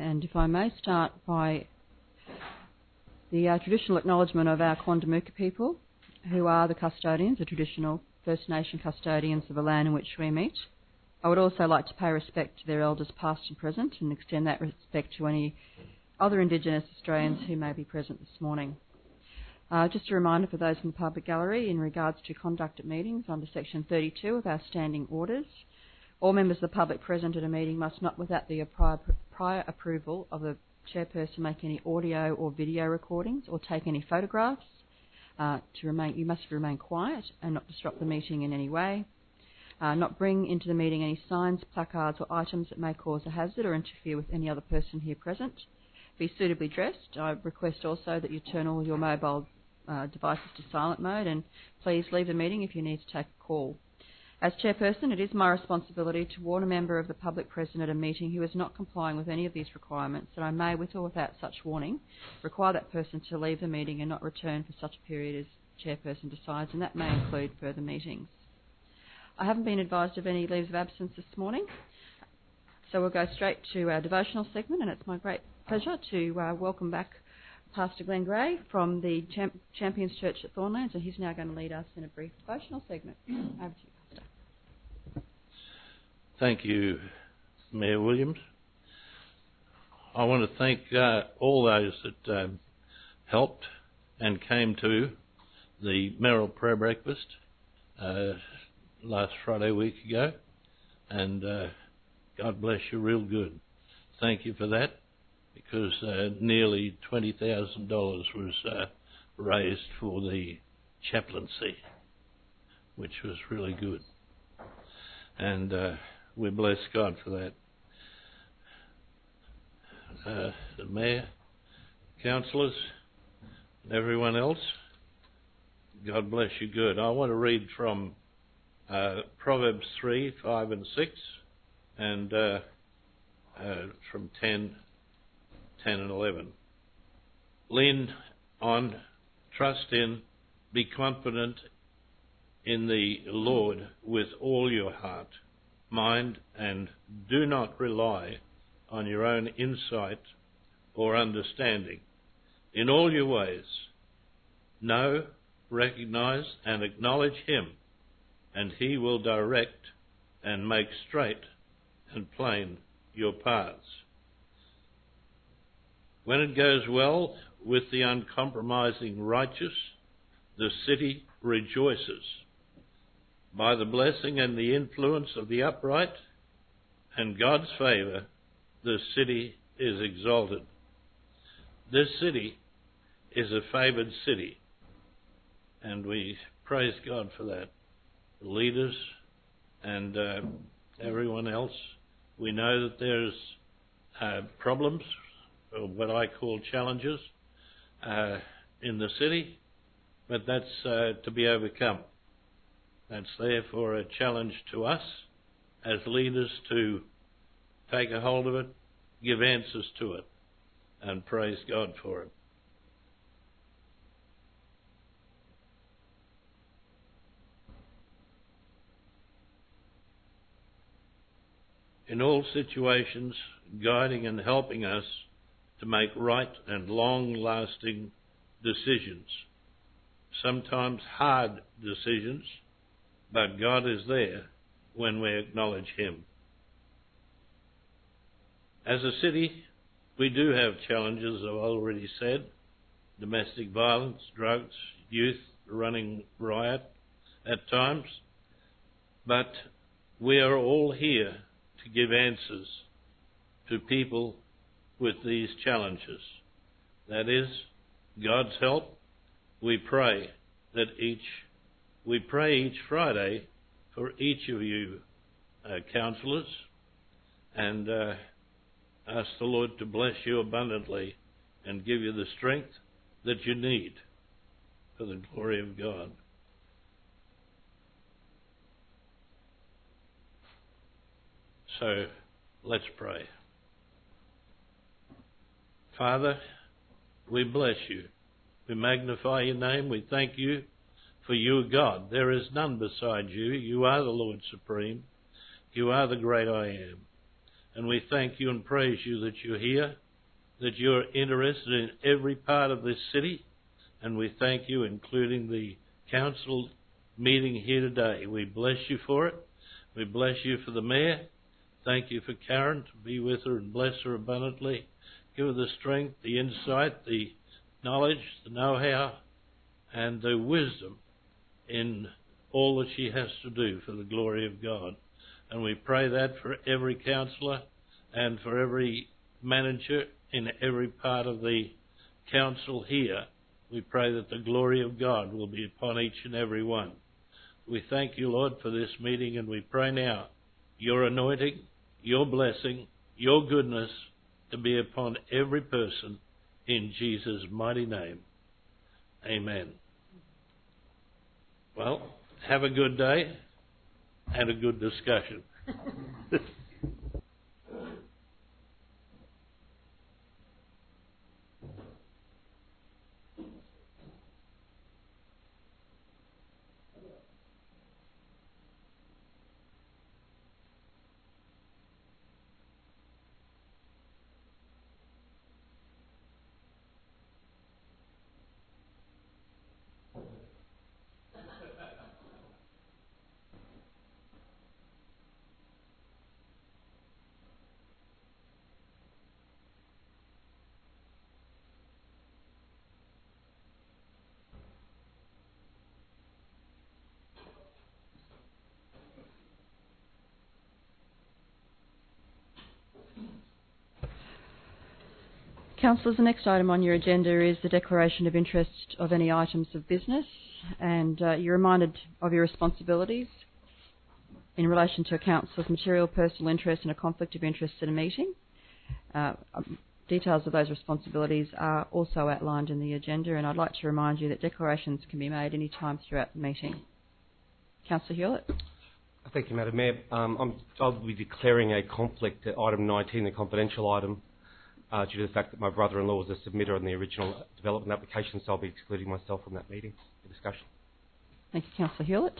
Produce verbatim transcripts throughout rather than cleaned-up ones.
And if I may start by the uh, traditional acknowledgement of our Quandamooka people, who are the custodians, the traditional First Nation custodians of the land in which we meet. I would also like to pay respect to their elders past and present and extend that respect to any other Indigenous Australians who may be present this morning. Uh, just a reminder for those in the public gallery in regards to conduct at meetings under section thirty-two of our standing orders. All members of the public present at a meeting must not, without the prior, prior approval of the chairperson, make any audio or video recordings or take any photographs. Uh, to remain, you must remain quiet and not disrupt the meeting in any way. Uh, not bring into the meeting any signs, placards or items that may cause a hazard or interfere with any other person here present. Be suitably dressed. I request also that you turn all your mobile uh, devices to silent mode, and please leave the meeting if you need to take a call. As chairperson, it is my responsibility to warn a member of the public present at a meeting who is not complying with any of these requirements, that I may, with or without such warning, require that person to leave the meeting and not return for such a period as chairperson decides, and that may include further meetings. I haven't been advised of any leaves of absence this morning, so we'll go straight to our devotional segment, and it's my great pleasure to uh, welcome back Pastor Glenn Gray from the Champ- Champions Church at Thornlands, and he's now going to lead us in a brief devotional segment. Over to you, Pastor. Thank you, Mayor Williams. I want to thank uh, all those that um, helped and came to the Merrill Prayer Breakfast uh, last Friday week ago, and uh, God bless you real good. Thank you for that, because uh, nearly twenty thousand dollars was uh, raised for the chaplaincy, which was really good. And uh, we bless God for that. Uh, the Mayor, councillors, and everyone else, God bless you good. I want to read from uh, Proverbs three, five and six, and uh, uh, from ten, ten and eleven. Lean on, trust in, be confident in the Lord with all your heart, mind, and do not rely on your own insight or understanding. In all your ways, know, recognize, and acknowledge Him, and He will direct and make straight and plain your paths. When it goes well with the uncompromising righteous, the city rejoices. By the blessing and the influence of the upright and God's favour, the city is exalted. This city is a favoured city, and we praise God for that. The leaders and uh, everyone else, we know that there's uh, problems, or what I call challenges, uh, in the city, but that's uh, to be overcome. That's therefore a challenge to us as leaders to take a hold of it, give answers to it, and praise God for it. In all situations, guiding and helping us to make right and long-lasting decisions, sometimes hard decisions, but God is there when we acknowledge Him. As a city, we do have challenges, I've already said: domestic violence, drugs, youth running riot at times, but we are all here to give answers to people with these challenges. That is, God's help. We pray that each We pray each Friday for each of you uh, councillors, and uh, ask the Lord to bless you abundantly and give you the strength that you need for the glory of God. So let's pray. Father, we bless you. We magnify your name. We thank you, for you are God. There is none beside you. You are the Lord Supreme. You are the great I am. And we thank you and praise you that you're here, that you're interested in every part of this city. And we thank you, including the council meeting here today. We bless you for it. We bless you for the mayor. Thank you for Karen, to be with her and bless her abundantly. Give her the strength, the insight, the knowledge, the know-how, and the wisdom in all that she has to do for the glory of God. And we pray that for every councillor and for every manager in every part of the council here. We pray that the glory of God will be upon each and every one. We thank you, Lord, for this meeting, and we pray now your anointing, your blessing, your goodness to be upon every person in Jesus' mighty name. Amen. Well, have a good day and a good discussion. Councillors, the next item on your agenda is the declaration of interest of any items of business, and uh, you're reminded of your responsibilities in relation to a councillor's material personal interest and a conflict of interest at a meeting. Uh, um, details of those responsibilities are also outlined in the agenda, and I'd like to remind you that declarations can be made any time throughout the meeting. Councillor Hewlett. Thank you, Madam Mayor. Um, I'm, I'll be declaring a conflict at item nineteen, the confidential item, uh, due to the fact that my brother-in-law was a submitter on the original development application, so I'll be excluding myself from that meeting, the discussion. Thank you, Councillor Hewlett.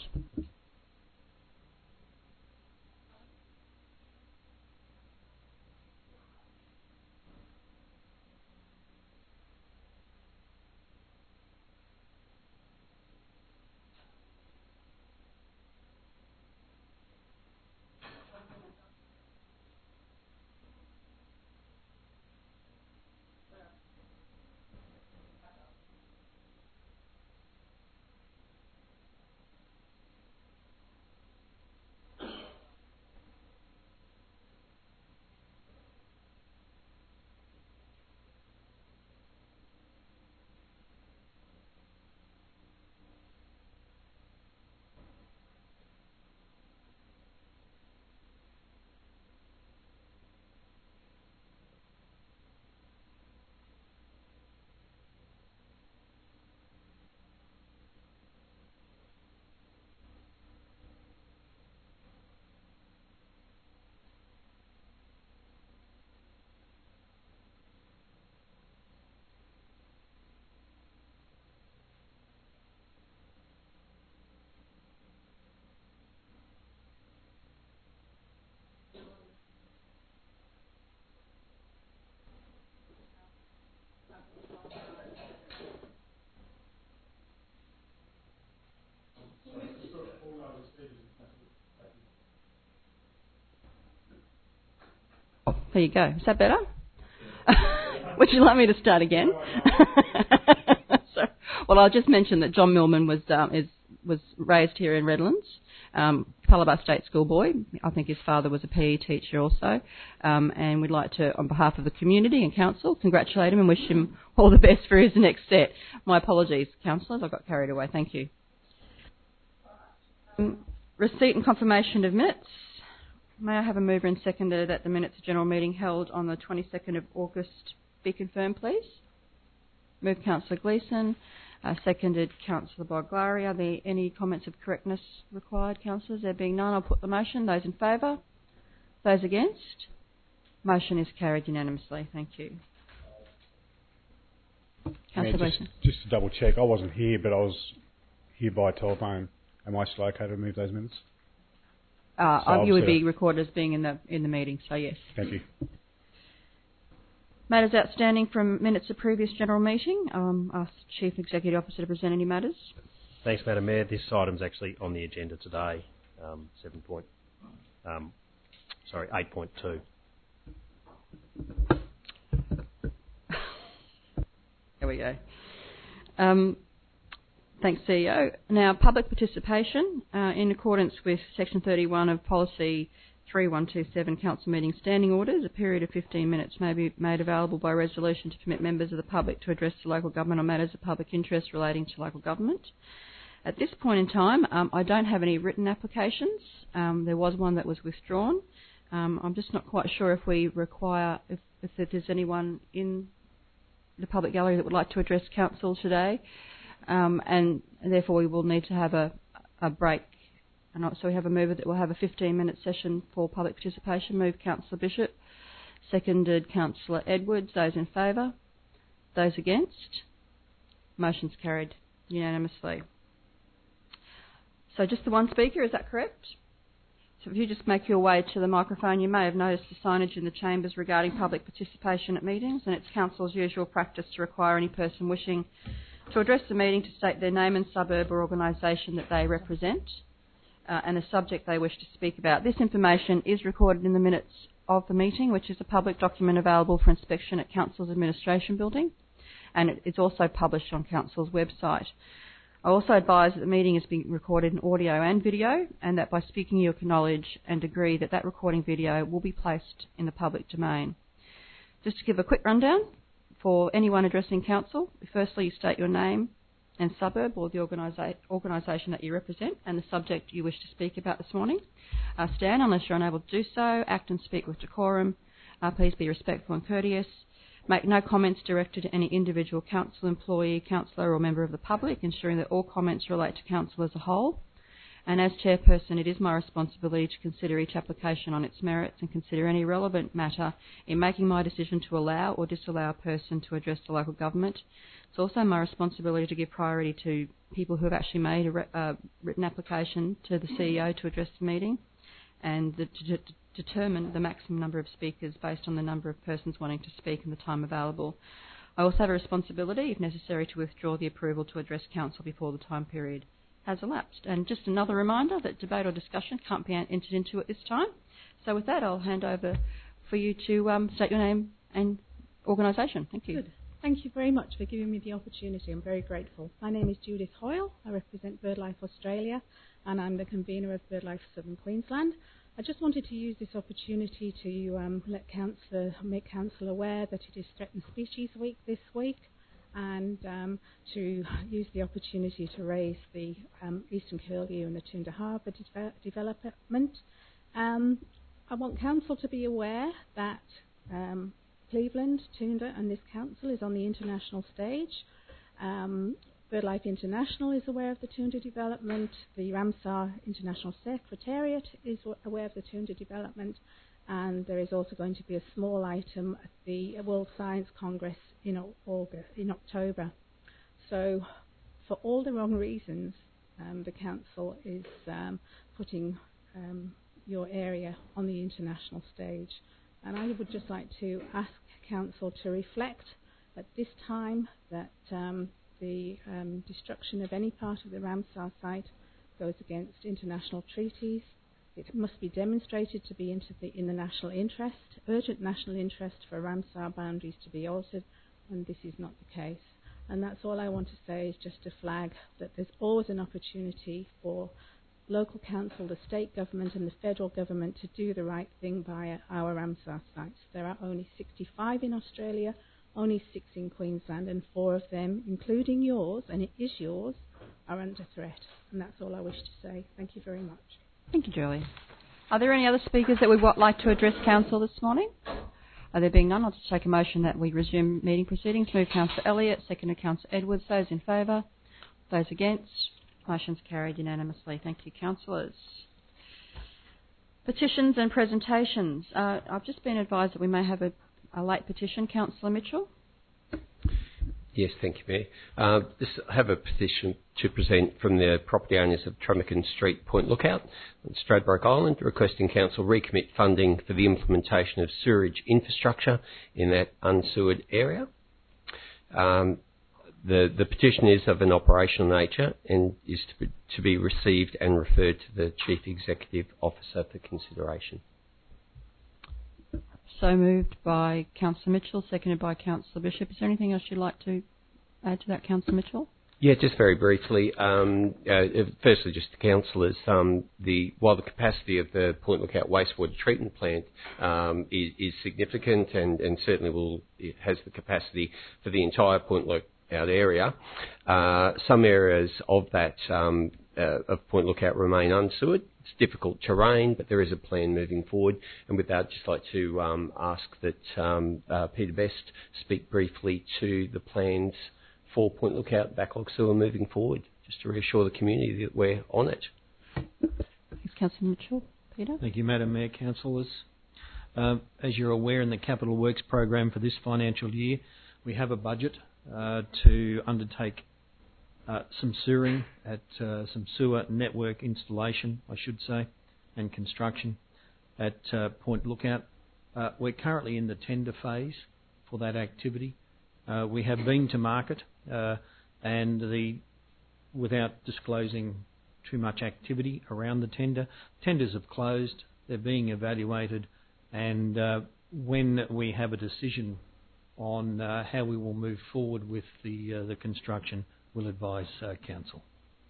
Oh, there you go. Is that better? Would you like me to start again? so, well, I'll just mention that John Millman was um, is was raised here in Redlands, um, Calabar State School boy. I think his father was a P E teacher also, um, and we'd like to, on behalf of the community and council, congratulate him and wish him all the best for his next step. My apologies, councillors, I got carried away. Thank you. Um, receipt and confirmation of minutes. May I have a mover and seconder that the minutes of general meeting held on the twenty-second of August be confirmed, please? Moved Councillor Gleeson, uh, seconded Councillor Boglari. Are there any comments of correctness required, councillors? There being none, I'll put the motion. Those in favour? Those against? Motion is carried unanimously. Thank you. Councillor Gleeson. Just, just to double check, I wasn't here, but I was here by telephone. Am I still okay to move those minutes? Uh, So you would obviously- be recorded as being in the in the meeting, so yes. Thank you. Matters outstanding from minutes of previous general meeting. Um, ask Chief Executive Officer to present any matters. Thanks, Madam Mayor. This item's actually on the agenda today, um, seven point, um, sorry, eight point two. There we go. Um, thanks, C E O. Now, public participation. Uh, in accordance with Section thirty-one of Policy three one two seven, Council Meeting Standing Orders, a period of fifteen minutes may be made available by resolution to permit members of the public to address the local government on matters of public interest relating to local government. At this point in time, um, I don't have any written applications. Um, there was one that was withdrawn. Um, I'm just not quite sure if we require, if, if there's anyone in the public gallery that would like to address council today, um, and, and therefore we will need to have a, a break. And so we have a mover that will have a fifteen minute session for public participation. Move Councillor Bishop, seconded Councillor Edwards. Those in favour? Those against? Motion's carried unanimously. So just the one speaker, is that correct? So if you just make your way to the microphone, you may have noticed the signage in the chambers regarding public participation at meetings, and it's Council's usual practice to require any person wishing to address the meeting to state their name and suburb or organisation that they represent, uh, and the subject they wish to speak about. This information is recorded in the minutes of the meeting, which is a public document available for inspection at Council's Administration Building, and it, it's also published on Council's website. I also advise that the meeting is being recorded in audio and video, and that by speaking you acknowledge and agree that that recording video will be placed in the public domain. Just to give a quick rundown for anyone addressing council, firstly you state your name and suburb or the organisa- organisation that you represent and the subject you wish to speak about this morning. Uh, stand unless you're unable to do so. Act and speak with decorum. Uh, please be respectful and courteous. Make no comments directed to any individual council employee, councillor or member of the public, ensuring that all comments relate to council as a whole. And as chairperson, it is my responsibility to consider each application on its merits and consider any relevant matter in making my decision to allow or disallow a person to address the local government. It's also my responsibility to give priority to people who have actually made a re- uh, written application to the C E O to address the meeting, and the, to, to determine the maximum number of speakers based on the number of persons wanting to speak and the time available. I also have a responsibility, if necessary, to withdraw the approval to address council before the time period has elapsed. And just another reminder that debate or discussion can't be entered into at this time. So with that, I'll hand over for you to um, state your name and organisation. Thank you. Good. Thank you very much for giving me the opportunity. I'm very grateful. My name is Judith Hoyle. I represent BirdLife Australia, and I'm the convener of BirdLife Southern Queensland. I just wanted to use this opportunity to um, let council, make council aware that it is Threatened Species Week this week, and um, to use the opportunity to raise the um, Eastern Curlew and the Toondah Harbour de- development. Um, I want council to be aware that um, Cleveland, Toondah and this council is on the international stage. Um, BirdLife International is aware of the Toondah development. The Ramsar International Secretariat is aware of the Toondah development. And there is also going to be a small item at the World Science Congress in, August, in October. So for all the wrong reasons, um, the council is um, putting um, your area on the international stage. And I would just like to ask council to reflect at this time that um, the um, destruction of any part of the Ramsar site goes against international treaties. It must be demonstrated to be into the, in the national interest, urgent national interest for Ramsar boundaries to be altered, and this is not the case. And that's all I want to say, is just to flag that there's always an opportunity for local council, the state government and the federal government to do the right thing by our Ramsar sites. There are only sixty-five in Australia, only six in Queensland, and four of them, including yours, and it is yours, are under threat. And that's all I wish to say. Thank you very much. Thank you, Julie. Are there any other speakers that would like to address council this morning? Are there being none, I'll just take a motion that we resume meeting proceedings. Move Councillor Elliott, second Councillor Edwards. Those in favour? Those against? Motion's carried unanimously. Thank you, councillors. Petitions and presentations. Uh, I've just been advised that we may have a, a late petition. Councillor Mitchell. Yes, thank you, Mayor. Uh, this, I have a petition to present from the property owners of Trummican Street, Point Lookout, on Stradbroke Island, requesting Council recommit funding for the implementation of sewerage infrastructure in that unsewered area. Um, the, the petition is of an operational nature and is to be, to be received and referred to the Chief Executive Officer for consideration. So moved by Councillor Mitchell, seconded by Councillor Bishop. Is there anything else you'd like to add to that, Councillor Mitchell? Yeah, just very briefly. Um, uh, firstly, just to councillors, um, the while the capacity of the Point Lookout wastewater treatment plant um, is, is significant and, and certainly will it has the capacity for the entire Point Lookout area, uh, some areas of that um, uh, of Point Lookout remain unsewered. It's difficult terrain, but there is a plan moving forward. And with that, I'd just like to um, ask that um, uh, Peter Best speak briefly to the plans for Point Lookout backlog sewer moving forward, just to reassure the community that we're on it. Thanks, Councillor Mitchell. Peter? Thank you, Madam Mayor, councillors. Um, as you're aware, in the Capital Works program for this financial year, we have a budget uh, to undertake Uh, some sewering at uh, some sewer network installation, I should say, and construction at uh, Point Lookout. Uh, we're currently in the tender phase for that activity. Uh, we have been to market, uh, and the without disclosing too much activity around the tender, tenders have closed. They're being evaluated, and uh, when we have a decision on uh, how we will move forward with the uh, the construction, we'll advise uh, Council.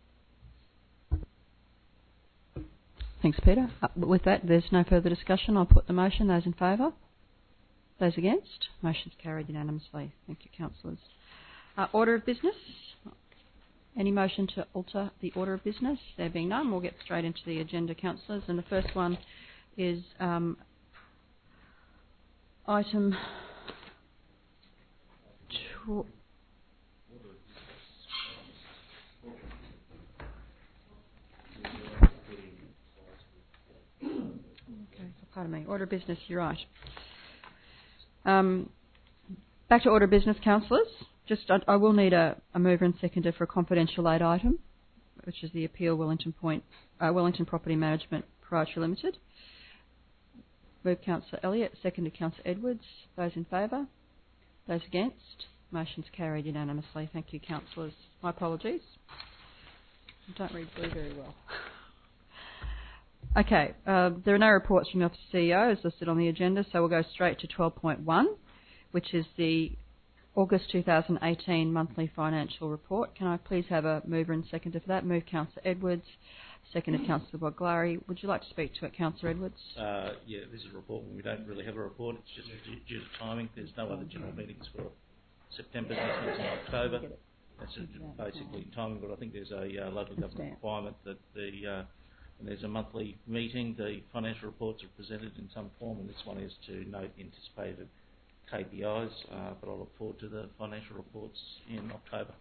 Thanks, Peter. Uh, with that, there's no further discussion. I'll put the motion. Those in favour? Those against? Motion's carried unanimously. Thank you, councillors. Uh, order of business. Any motion to alter the order of business? There being none, we'll get straight into the agenda, councillors. And the first one is um, item... Tw Pardon me. Order of business, you're right. Um, back to order of business, councillors. Just, I, I will need a, a mover and seconder for a confidential aid item, which is the appeal Wellington Point, uh, Wellington Property Management Proprietary Limited. Move Councillor Elliott, seconded Councillor Edwards. Those in favour? Those against? Motion's carried unanimously. Thank you, councillors. My apologies. I don't read blue very well. Okay, uh, there are no reports from the Office of C E O as listed on the agenda, so we'll go straight to twelve point one, which is the August two thousand eighteen monthly financial report. Can I please have a mover and seconder for that? Move Councillor Edwards, seconded Councillor Boglari. Would you like to speak to it, Councillor Edwards? Uh, yeah, this is a report when we don't really have a report. It's just due, due to timing. There's no other general meetings for September, this in October. That's a, basically timing, but I think there's a uh, local government requirement that the uh, when there's a monthly meeting, the financial reports are presented in some form, and this one is to note anticipated K P Is, uh, but I look forward to the financial reports in October.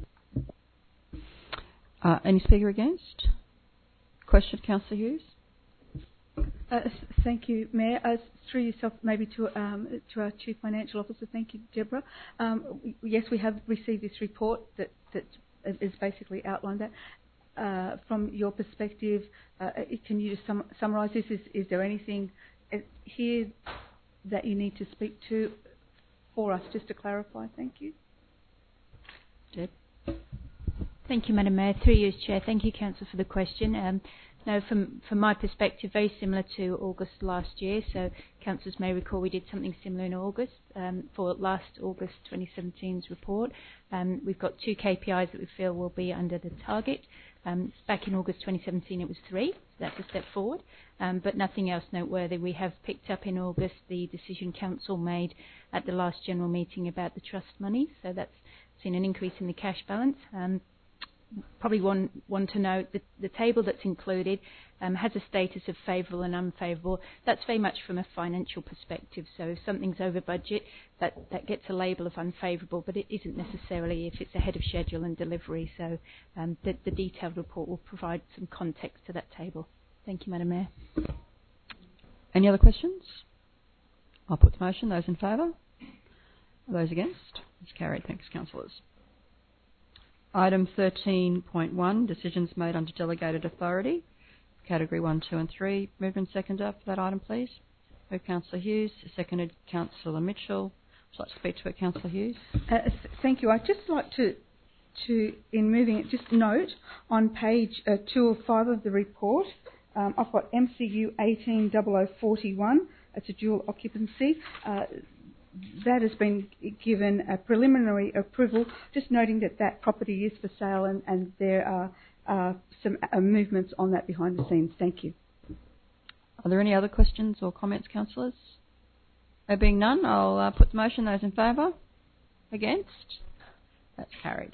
Uh, any speaker against? Question, Councillor Hughes? Uh, thank you, Mayor. Uh, through yourself, maybe to um, to our Chief Financial Officer. Thank you, Deborah. Um, yes, we have received this report that that is basically outlined that. Uh, from your perspective, uh, can you just sum summarise this? Is, is there anything here that you need to speak to for us, just to clarify? Thank you. Deb? Thank you, Madam Mayor. Through you as Chair. Thank you, Council, for the question. Um, no, from, from my perspective, very similar to August last year. So, Councillors may recall we did something similar in August um, for last August twenty seventeen's report. Um, we've got two K P Is that we feel will be under the target. Um, back in August twenty seventeen it was three, so that's a step forward, um, but nothing else noteworthy. We have picked up in August the decision Council made at the last general meeting about the trust money, so that's seen an increase in the cash balance. Um, probably one, one to note that the table that's included um, has a status of favourable and unfavourable. That's very much from a financial perspective, so if something's over budget, that, that gets a label of unfavourable, but it isn't necessarily if it's ahead of schedule and delivery. So um, the, the detailed report will provide some context to that table. Thank you, Madam Mayor. Any other questions? I'll put the motion. Those in favour? Those against? That's carried. Thanks, councillors. Item thirteen point one, decisions made under delegated authority, category one, two and three. Moved and seconded for that item, please. Moved Councillor Hughes, seconded Councillor Mitchell. Would you like to speak to it, Councillor Hughes? Uh, th- thank you. I'd just like to, to, in moving it, just note on page uh, two of five of the report, um, I've got M C U eighteen double oh forty-one. It's a dual occupancy. Uh, that has been given a preliminary approval, just noting that that property is for sale and, and there are uh, some uh, movements on that behind the scenes. Thank you. Are there any other questions or comments, councillors? There being none, I'll uh, put the motion. Those in favour? Against? That's carried.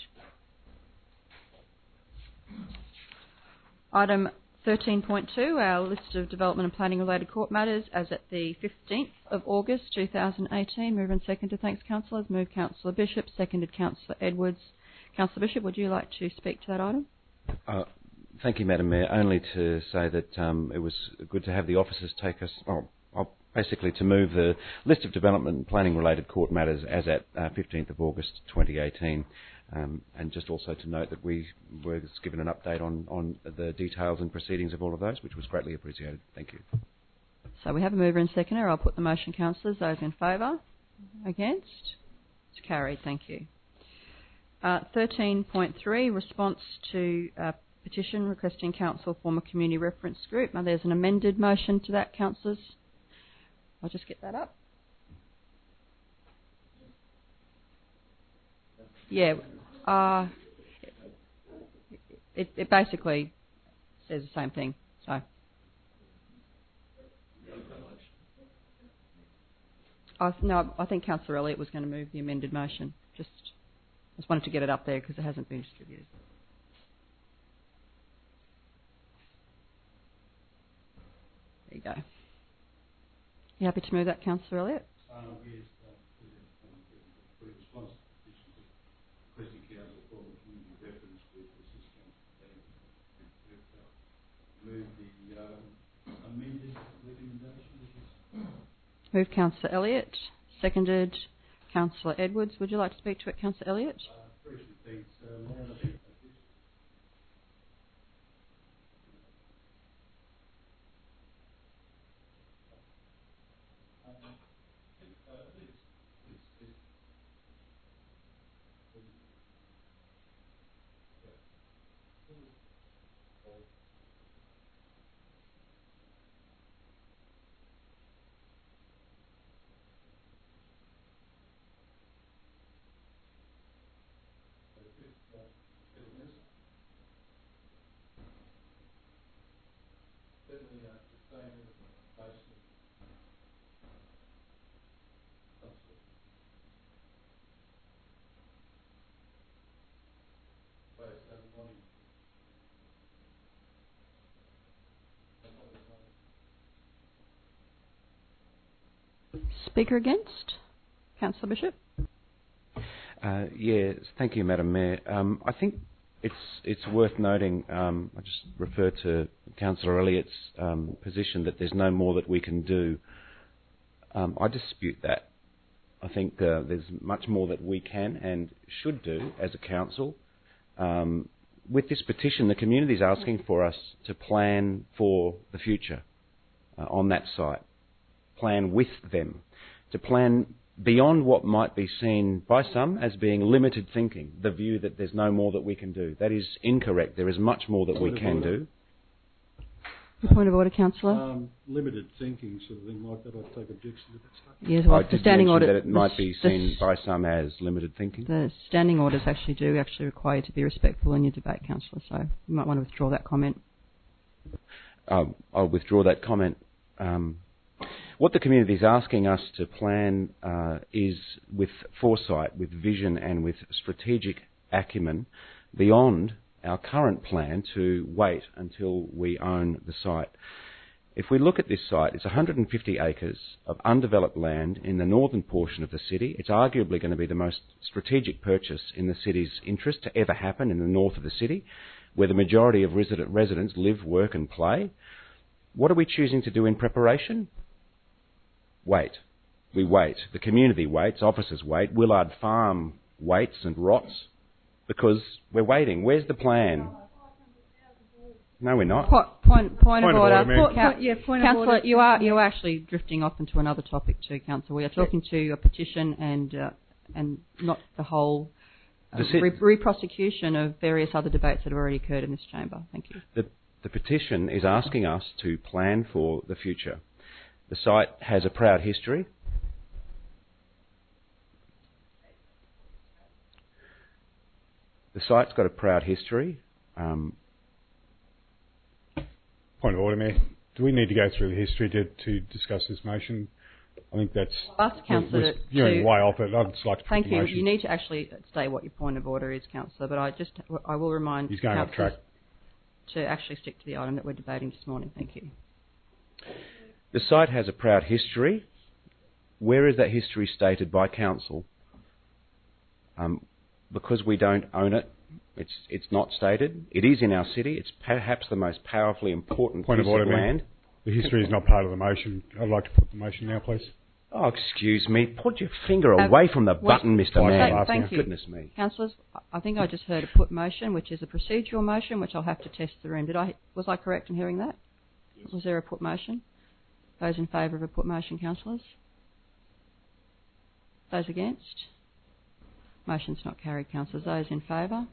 Item thirteen point two, our list of development and planning related court matters as at the fifteenth of August two thousand eighteen. Move and seconded. Thanks, councillors. Move Councillor Bishop, seconded Councillor Edwards. Councillor Bishop, would you like to speak to that item? Uh, thank you, Madam Mayor. Only to say that um, it was good to have the officers take us, oh, oh, basically to move the list of development and planning related court matters as at uh, fifteenth of August twenty eighteen. Um, and just also to note that we were given an update on, on the details and proceedings of all of those, which was greatly appreciated. Thank you. So we have a mover and seconder. I'll put the motion, councillors. Those in favour? Against? It's carried. Thank you. Uh, thirteen point three, response to a petition requesting council form a community reference group. Now there's an amended motion to that, councillors. I'll just get that up. Yeah, uh, it, it basically says the same thing. So, I, no, I think Councillor Elliott was going to move the amended motion. Just, just wanted to get it up there because it hasn't been distributed. There you go. You happy to move that, Councillor Elliott? Um, yes. Move Councillor Elliott, seconded Councillor Edwards. Would you like to speak to it, Councillor Elliott? Uh, thanks, uh, Speaker against? Councillor Bishop? Uh, yes, thank you, Madam Mayor. Um, I think it's it's worth noting, um, I just refer to Councillor Elliott's um, position that there's no more that we can do. Um, I dispute that. I think uh, there's much more that we can and should do as a council. Um, with this petition, the community is asking for us to plan for the future uh, on that site, plan with them, to plan beyond what might be seen by some as being limited thinking, the view that there's no more that we can do. That is incorrect. There is much more that we can do. Point of order, Councillor. Um, limited thinking, sort of thing like that. I take objection to that statement. Yes, well, I the did standing mention order that it might be seen by some as limited thinking. The standing orders actually do actually require you to be respectful in your debate, Councillor. So you might want to withdraw that comment. Uh, I'll withdraw that comment. Um, what the community is asking us to plan uh, is with foresight, with vision and with strategic acumen beyond our current plan to wait until we own the site. If we look at this site, it's one hundred fifty acres of undeveloped land in the northern portion of the city. It's arguably going to be the most strategic purchase in the city's interest to ever happen in the north of the city, where the majority of resident residents live, work and play. What are we choosing to do in preparation? Wait. We wait. The community waits. Officers wait. Willard Farm waits and rots because we're waiting. Where's the plan? No, we're not. Point, point, point, point of, of order. order point, point, yeah, point Councillor, of order. you are you are actually drifting off into another topic too, Councillor. We are talking to a petition and uh, and not the whole uh, the re- re-prosecution of various other debates that have already occurred in this chamber. Thank you. The, the petition is asking us to plan for the future. The site has a proud history. The site's got a proud history. Um, Point of order, Mayor. Do we need to go through the history to, to discuss this motion? I think that's... Ask Councillor to... You're way off it. I'd just like to put Thank the you. motion. You need to actually state what your point of order is, Councillor, but I just I will remind He's going off track. to actually stick to the item that we're debating this morning. Thank you. The site has a proud history. Where is that history stated by council? Um, because we don't own it, It's it's not stated. It is in our city. It's perhaps the most powerfully important Point piece of order, of Mayor. land. The history is not part of the motion. I'd like to put the motion now, please. Oh, excuse me. Put your finger Uh, away from the was- button, Mister Twice Mann. I've asked Thank you. Goodness me. Councillors, I think I just heard a put motion, which is a procedural motion, which I'll have to test the room. Did I? Was I correct in hearing that? Yes. Was there a put motion? Those in favour of a put motion, councillors? Those against? Motion's not carried, councillors. Those in favour?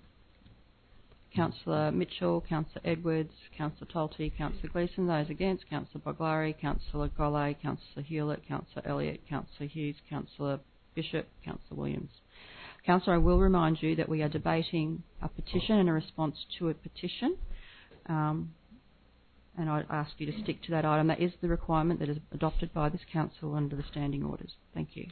Councillor Mitchell, Councillor Edwards, Councillor Tolte, Councillor Gleeson. Those against, Councillor Boglari, Councillor Golay, Councillor Hewlett, Councillor Elliott, Councillor Hughes, Councillor Bishop, Councillor Williams. Councillor, I will remind you that we are debating a petition and a response to a petition. Um, and I ask you to stick to that item. That is the requirement that is adopted by this council under the standing orders. Thank you.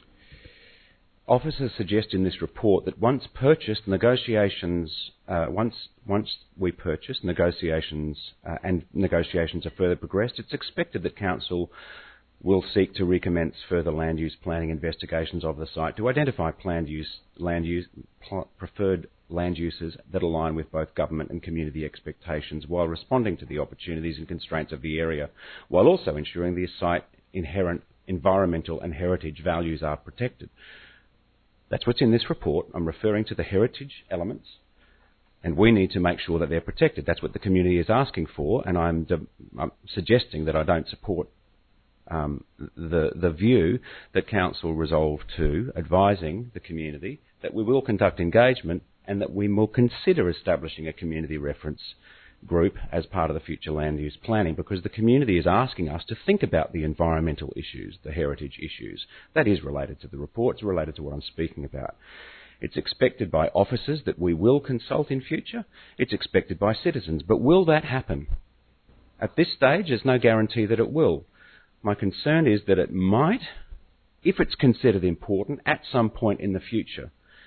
Officers suggest in this report that once purchased, negotiations, uh, once once we purchase, negotiations uh, and negotiations are further progressed, it's expected that council will seek to recommence further land use planning investigations of the site to identify planned use, land use, pl- preferred land uses that align with both government and community expectations while responding to the opportunities and constraints of the area, while also ensuring the site inherent environmental and heritage values are protected. That's what's in this report. I'm referring to the heritage elements, and we need to make sure that they're protected. That's what the community is asking for, and I'm, de- I'm suggesting that I don't support um, the, the view that council resolved to, advising the community that we will conduct engagement and that we will consider establishing a community reference group as part of the future land use planning, because the community is asking us to think about the environmental issues, the heritage issues. That is related to the report, it's related to what I'm speaking about. It's expected by officers that we will consult in future. It's expected by citizens. But will that happen? At this stage, there's no guarantee that it will. My concern is that it might, if it's considered important, at some point in the future.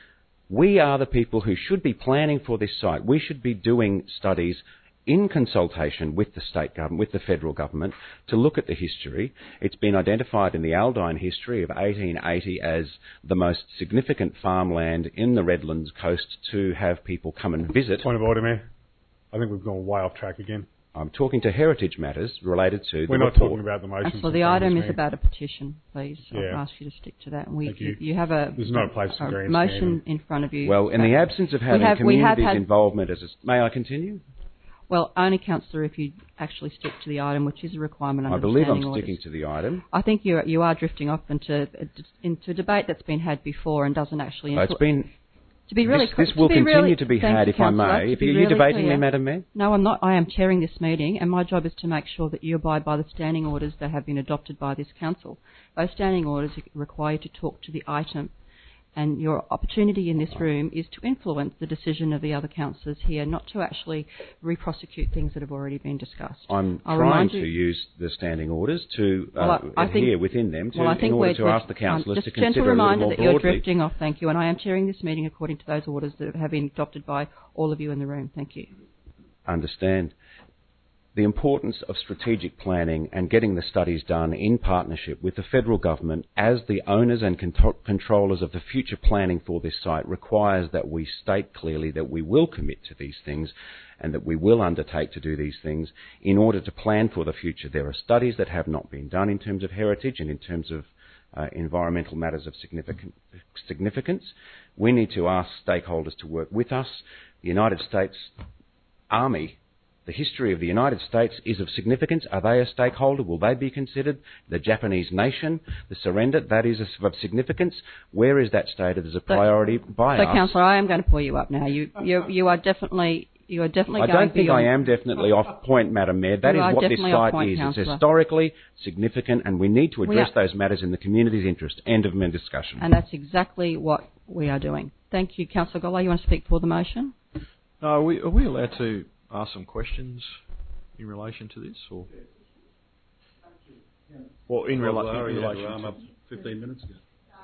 We are the people who should be planning for this site. We should be doing studies in consultation with the state government, with the federal government, to look at the history. It's been identified in the Aldine history of eighteen eighty as the most significant farmland in the Redlands coast to have people come and visit. Point of order, Mayor. I think we've gone way off track again. I'm talking to heritage matters related to We're the not report. talking about the motion. So the item is about a petition, please. Yeah. I'll ask you to stick to that. And we, Thank you. you have a, There's no place a for grandstanding. motion in front of you. Well, in the absence of having have- we have community's had- involvement as a... May I continue? Well, only, Councillor, if you actually stick to the item, which is a requirement under I believe the I'm standing orders. sticking to the item. I think you you are drifting off into into a debate that's been had before and doesn't actually... Uh, it's been... To be really this clear, this will to be continue really, to be thank had, you, if I Councillor, may. to If be you, are you really debating clear. me, Madam Mayor? No, I'm not. I am chairing this meeting, and my job is to make sure that you abide by the standing orders that have been adopted by this council. Those standing orders require you to talk to the item, and your opportunity in this room is to influence the decision of the other councillors here, not to actually re-prosecute things that have already been discussed. I'm I'll trying remind to you- use the standing orders to uh, Well, I- I think- adhere within them to, Well, I think in order we're to we're- ask the councillors um, to just a gentle consider a little reminder more that you're broadly. drifting off, thank you, and I am chairing this meeting according to those orders that have been adopted by all of you in the room. Thank you. Understand the importance of strategic planning and getting the studies done in partnership with the federal government as the owners and contro- controllers of the future planning for this site requires that we state clearly that we will commit to these things and that we will undertake to do these things in order to plan for the future. There are studies that have not been done in terms of heritage and in terms of uh, environmental matters of significant, significance. We need to ask stakeholders to work with us. The United States Army, the history of the United States is of significance. Are they a stakeholder? Will they be considered? The Japanese nation, the surrender, that is of significance. Where is that stated as a priority so, by so us? So, Councillor, I am going to pull you up now. You, you, you are definitely... You are definitely I going don't think beyond. I am definitely off point, Madam Mayor. That You is are what this definitely off site point, is. Councillor. It's historically significant, and we need to address We are- those matters in the community's interest. End of main discussion. And that's exactly what we are doing. Thank you, Councillor Golla. You want to speak for the motion? No, are we, are we allowed to ask some questions in relation to this, or? Well, in, Well, rela- Larry in had relation her arm to... up fifteen minutes ago.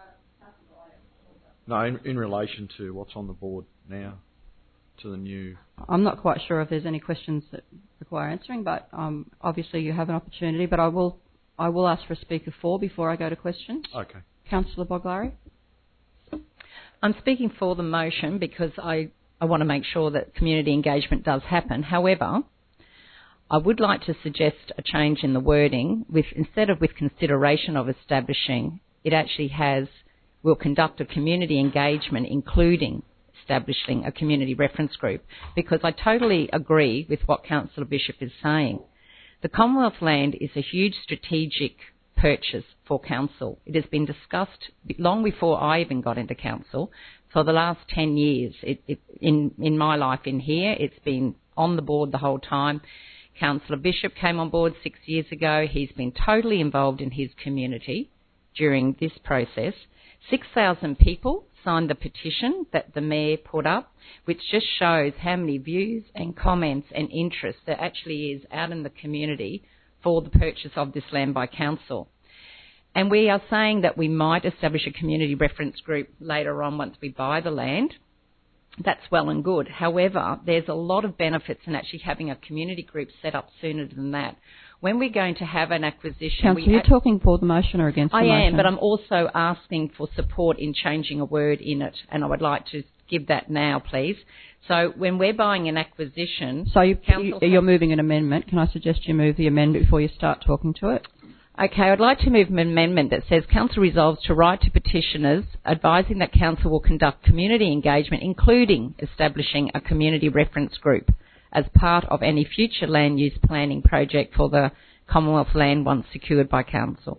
No, in, in relation to what's on the board now, to the new... I'm not quite sure if there's any questions that require answering, but um, obviously you have an opportunity. But I will, I will ask for a speaker four before I go to questions. Okay. Councillor Boglari. I'm speaking for the motion because I, I want to make sure that community engagement does happen. However, I would like to suggest a change in the wording. With instead of with consideration of establishing, it actually has, will conduct a community engagement including establishing a community reference group, because I totally agree with what Councillor Bishop is saying. The Commonwealth land is a huge strategic purchase for council. It has been discussed long before I even got into council. For the last ten years, it, it, in, in my life in here, it's been on the board the whole time. Councillor Bishop came on board six years ago. He's been totally involved in his community during this process. six thousand people signed the petition that the Mayor put up, which just shows how many views and comments and interest there actually is out in the community for the purchase of this land by council. And we are saying that we might establish a community reference group later on once we buy the land. That's well and good. However, there's a lot of benefits in actually having a community group set up sooner than that. When we're going to have an acquisition... Councillor, we you're act- talking for the motion or against I the motion? am, but I'm also asking for support in changing a word in it, and I would like to give that now, please. So when we're buying an acquisition... So you, council you, you're has- moving an amendment. Can I suggest you move the amendment before you start talking to it? Okay, I'd like to move an amendment that says Council resolves to write to petitioners advising that Council will conduct community engagement, including establishing a community reference group as part of any future land use planning project for the Commonwealth land once secured by Council.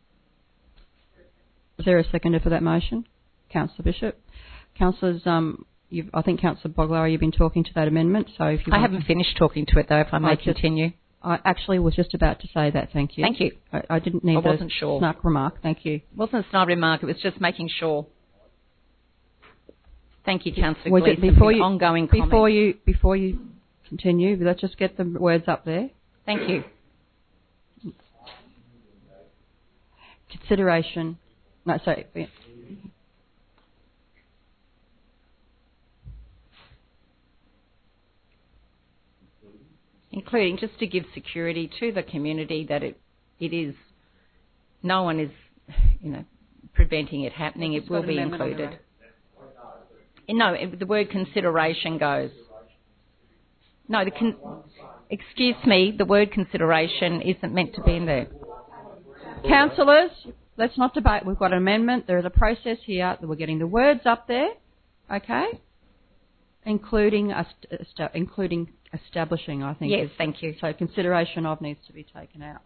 Is there a seconder for that motion? Councillor Bishop. Councillors, um, you've, I think Councillor Boglari, you've been talking to that amendment, so if you I want haven't to, finished talking to it though, if I may I just- continue. I actually was just about to say that, thank you. Thank you. I, I didn't need I the wasn't sure. snark remark, thank you. It wasn't a snide remark, it was just making sure. Thank you, Councillor Was it Gleeson, before for the you, ongoing before comment. you, before you continue, let's just get the words up there. Thank you. Consideration, no, sorry, yeah. Including just to give security to the community that it it is, no one is, you know, preventing it happening. It will be included. No, it, the word consideration goes. No, the con, excuse me, the word consideration isn't meant to be in there. Councillors, let's not debate. We've got an amendment. There is a process here that we're getting the words up there, okay? Including us, esta- including establishing, I think. Yes, is, thank you. So consideration of needs to be taken out.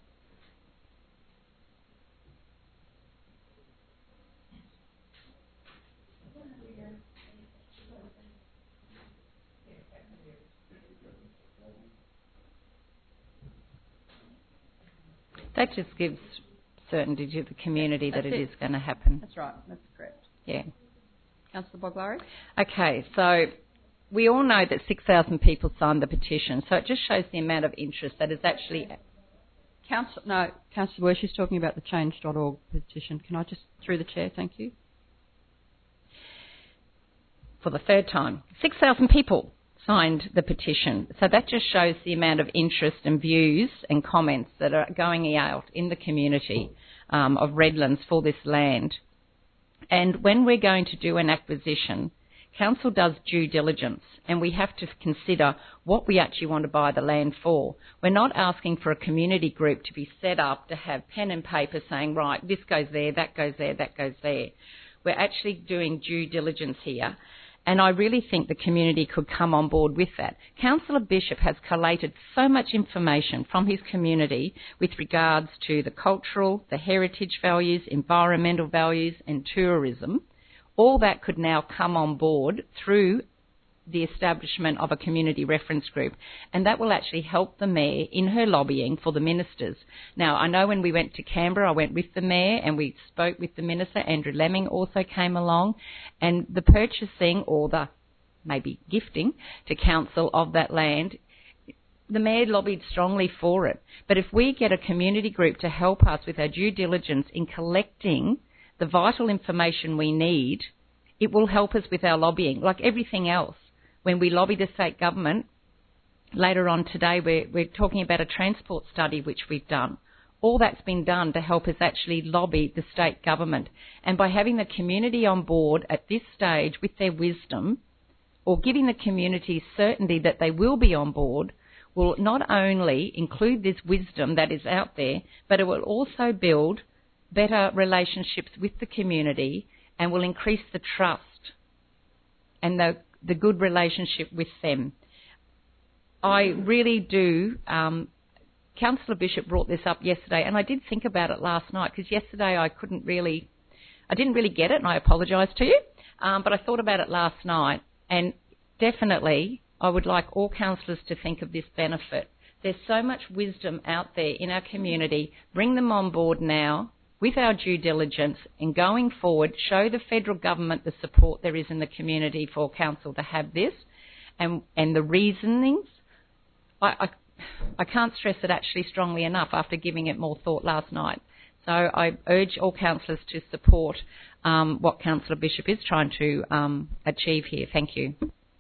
That just gives certainty to the community that That's it it. is going to happen. That's right. That's correct. Yeah. Councillor Boglari? Okay, so we all know that six thousand people signed the petition, so it just shows the amount of interest that is actually... Council, no, Councillor Ware, she's talking about the change dot org petition. Can I just, through the chair, thank you? For the third time, six thousand people signed the petition. So that just shows the amount of interest and views and comments that are going out in the community um, of Redlands for this land. And when we're going to do an acquisition, Council does due diligence, and we have to consider what we actually want to buy the land for. We're not asking for a community group to be set up to have pen and paper saying, right, this goes there, that goes there, that goes there. We're actually doing due diligence here, and I really think the community could come on board with that. Councillor Bishop has collated so much information from his community with regards to the cultural, the heritage values, environmental values and tourism. All that could now come on board through the establishment of a community reference group, and that will actually help the Mayor in her lobbying for the ministers. Now, I know when we went to Canberra, I went with the Mayor and we spoke with the Minister. Andrew Lemming also came along, and the purchasing or the maybe gifting to Council of that land, the Mayor lobbied strongly for it. But if we get a community group to help us with our due diligence in collecting the vital information we need, it will help us with our lobbying, like everything else. When we lobby the state government, later on today we're, we're talking about a transport study which we've done. All that's been done to help us actually lobby the state government. And by having the community on board at this stage with their wisdom, or giving the community certainty that they will be on board, will not only include this wisdom that is out there, but it will also build better relationships with the community and will increase the trust and the, the good relationship with them. I really do. Um, Councillor Bishop brought this up yesterday, and I did think about it last night because yesterday I couldn't really, I didn't really get it, and I apologise to you. Um, but I thought about it last night, and definitely I would like all councillors to think of this benefit. There's so much wisdom out there in our community. Bring them on board now with our due diligence, and going forward, show the federal government the support there is in the community for council to have this, and and the reasonings. I, I, I can't stress it actually strongly enough after giving it more thought last night. So I urge all councillors to support um, what Councillor Bishop is trying to um, achieve here. Thank you.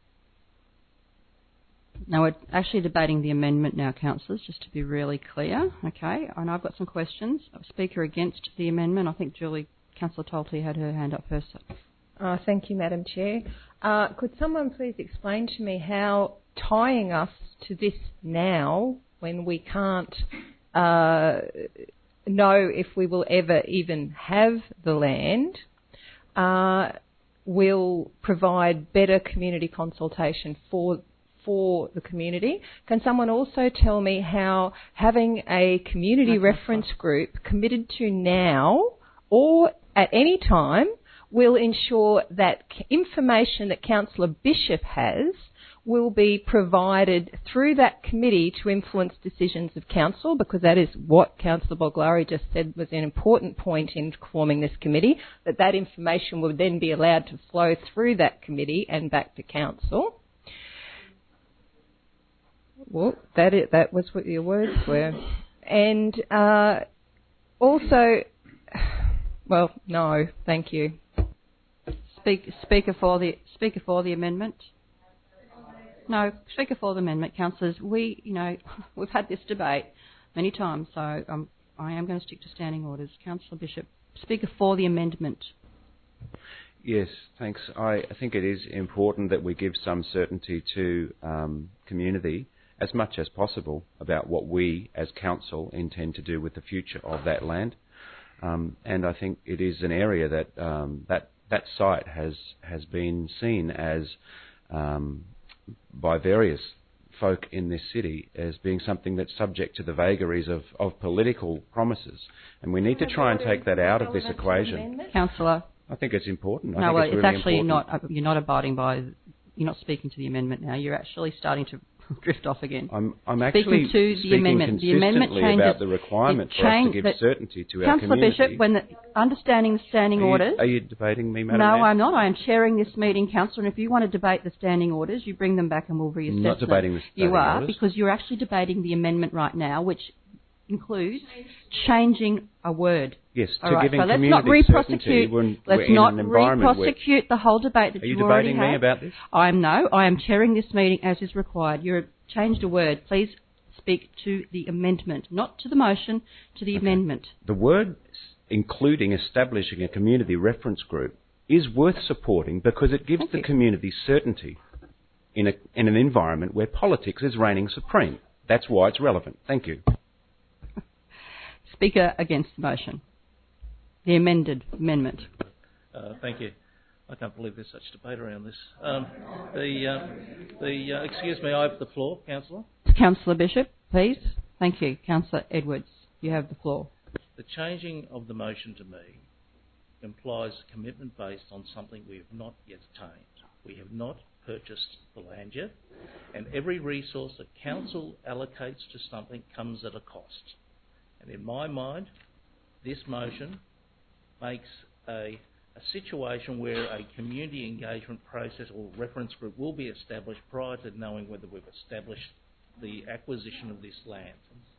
Now, we're actually debating the amendment now, councillors, just to be really clear, okay? And I've got some questions. A speaker against the amendment. I think Julie, Councillor Tolte had her hand up first. Uh, thank you, Madam Chair. Uh, could someone please explain to me how tying us to this now, when we can't uh, know if we will ever even have the land, uh, will provide better community consultation for for the community? Can someone also tell me how having a community reference group committed to now or at any time will ensure that information that Councillor Bishop has will be provided through that committee to influence decisions of council, because that is what Councillor Boglari just said was an important point in forming this committee, that that information will then be allowed to flow through that committee and back to council. Well, that it, that was what your words were. And uh, also, well, no, thank you. Speak, speaker for the speaker for the amendment. No, speaker for the amendment, councillors. We, you know, we've had this debate many times, so um, I am going to stick to standing orders. Councillor Bishop, speaker for the amendment. Yes, thanks. I, I think it is important that we give some certainty to um, community as much as possible about what we as council intend to do with the future of that land. Um, and I think it is an area that um, that that site has has been seen as um, by various folk in this city as being something that's subject to the vagaries of, of political promises. And we need to try and take that out of this equation. Councillor. I think it's important. I no, think well, it's, it's really actually important. not. You're not abiding by. You're not speaking to the amendment now. You're actually starting to drift off again. I'm, I'm speaking actually to the speaking amendment. The amendment changes about the requirement for us to give certainty to our Councillor community. Bishop, when the, understanding the standing are you, orders. Are you debating me, Madam No, Mayor? I'm not. I am chairing this meeting, Councillor, and if you want to debate the standing orders, you bring them back and we'll reassess I'm not them. debating the standing You are, orders. because you're actually debating the amendment right now, which includes changing a word. Yes, All to right, giving so let's community not re-prosecute. certainty when let's we're in not an environment re-prosecute the whole debate that Are you you've already debating me had. about this? I'm no. I am chairing this meeting as is required. You've changed a word. Please speak to the amendment, not to the motion, to the Okay. amendment. The word including establishing a community reference group is worth supporting because it gives Thank the you. community certainty in, a, in an environment where politics is reigning supreme. That's why it's relevant. Thank you. Speaker against the motion. The amended amendment. Uh, thank you. I can't believe there's such debate around this. Um, the, uh, the uh, excuse me, I have the floor, Councillor. Councillor Bishop, please. Thank you. Councillor Edwards, you have the floor. The changing of the motion to me implies a commitment based on something we have not yet attained. We have not purchased the land yet, and every resource that council allocates to something comes at a cost. And in my mind, this motion makes a, a situation where a community engagement process or reference group will be established prior to knowing whether we've established the acquisition of this land.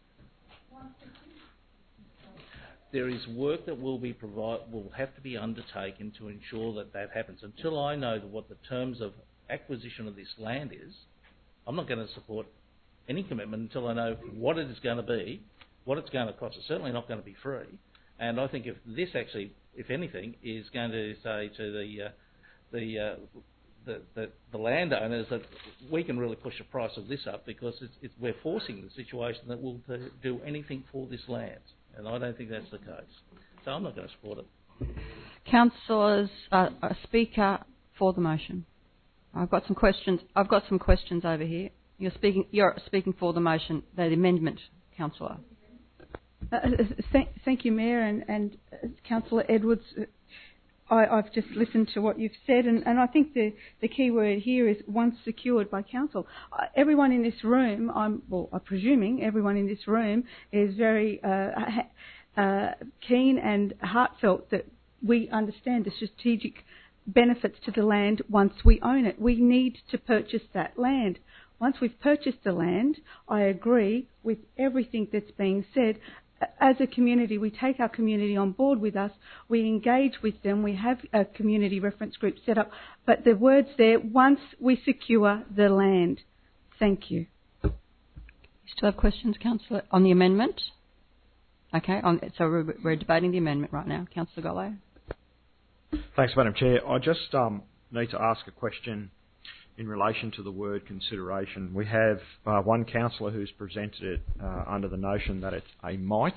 There is work that will be provide, will have to be undertaken to ensure that that happens. Until I know what the terms of acquisition of this land is, I'm not going to support any commitment until I know what it is going to be, what it's going to cost. It's certainly not going to be free. And I think if this actually, if anything, is going to say to the uh, the, uh, the the the landowners that we can really push the price of this up because it's, it's, we're forcing the situation that we'll do anything for this land. And I don't think that's the case. So I'm not going to support it. Councillors, uh, a speaker for the motion. I've got some questions. I've got some questions over here. You're speaking. You're speaking for the motion, the amendment, Councillor. Uh, thank, thank you, Mayor and, and uh, Councillor Edwards. I, I've just listened to what you've said, and, and I think the, the key word here is once secured by council. Uh, everyone in this room, I'm well, I'm presuming everyone in this room is very uh, uh, keen and heartfelt that we understand the strategic benefits to the land once we own it. We need to purchase that land. Once we've purchased the land, I agree with everything that's being said. As a community, we take our community on board with us, we engage with them, we have a community reference group set up, but the word's there, once we secure the land. Thank you. You still have questions, Councillor, on the amendment? Okay, on, so we're, we're debating the amendment right now. Councillor Gollo. Thanks, Madam Chair. I just um, need to ask a question in relation to the word consideration. We have uh, one councillor who's presented it uh, under the notion that it's a might.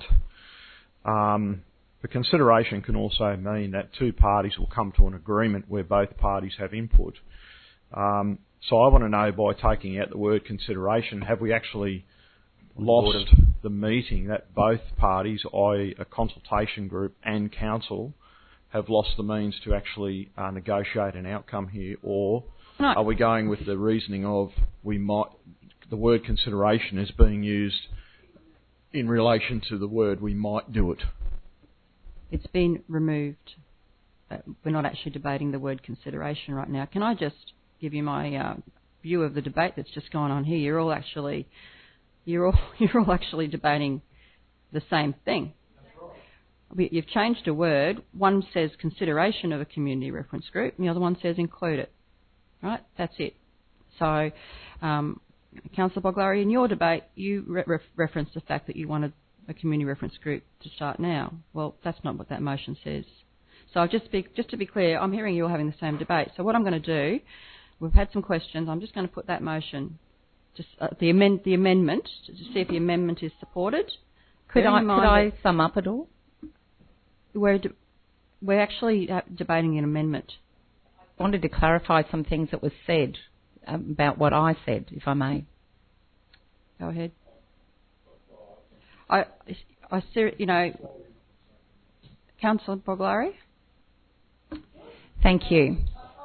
Um, the consideration can also mean that two parties will come to an agreement where both parties have input. Um, so I want to know, by taking out the word consideration, have we actually lost the meeting that both parties, that is a consultation group and council, have lost the means to actually uh, negotiate an outcome here, or no. Are we going with the reasoning of we might, the word consideration is being used in relation to the word we might do it? It's been removed. Uh, we're not actually debating the word consideration right now. Can I just give you my uh, view of the debate that's just gone on here? You're all actually, you're all, you're all actually debating the same thing. You've changed a word. One says consideration of a community reference group, and the other one says include it. Right? That's it. So, um, Councillor Boglari, in your debate, you re- re- referenced the fact that you wanted a community reference group to start now. Well, that's not what that motion says. So, just be, just to be clear, I'm hearing you all having the same debate. So, what I'm going to do, we've had some questions. I'm just going to put that motion, just uh, the amend the amendment, to see if the amendment is supported. Could I could I sum up at all? We're de- we're actually uh, debating an amendment. I wanted to clarify some things that were said um, about what I said, if I may. Go ahead. I, I, you know, Councillor Boglari. Thank you.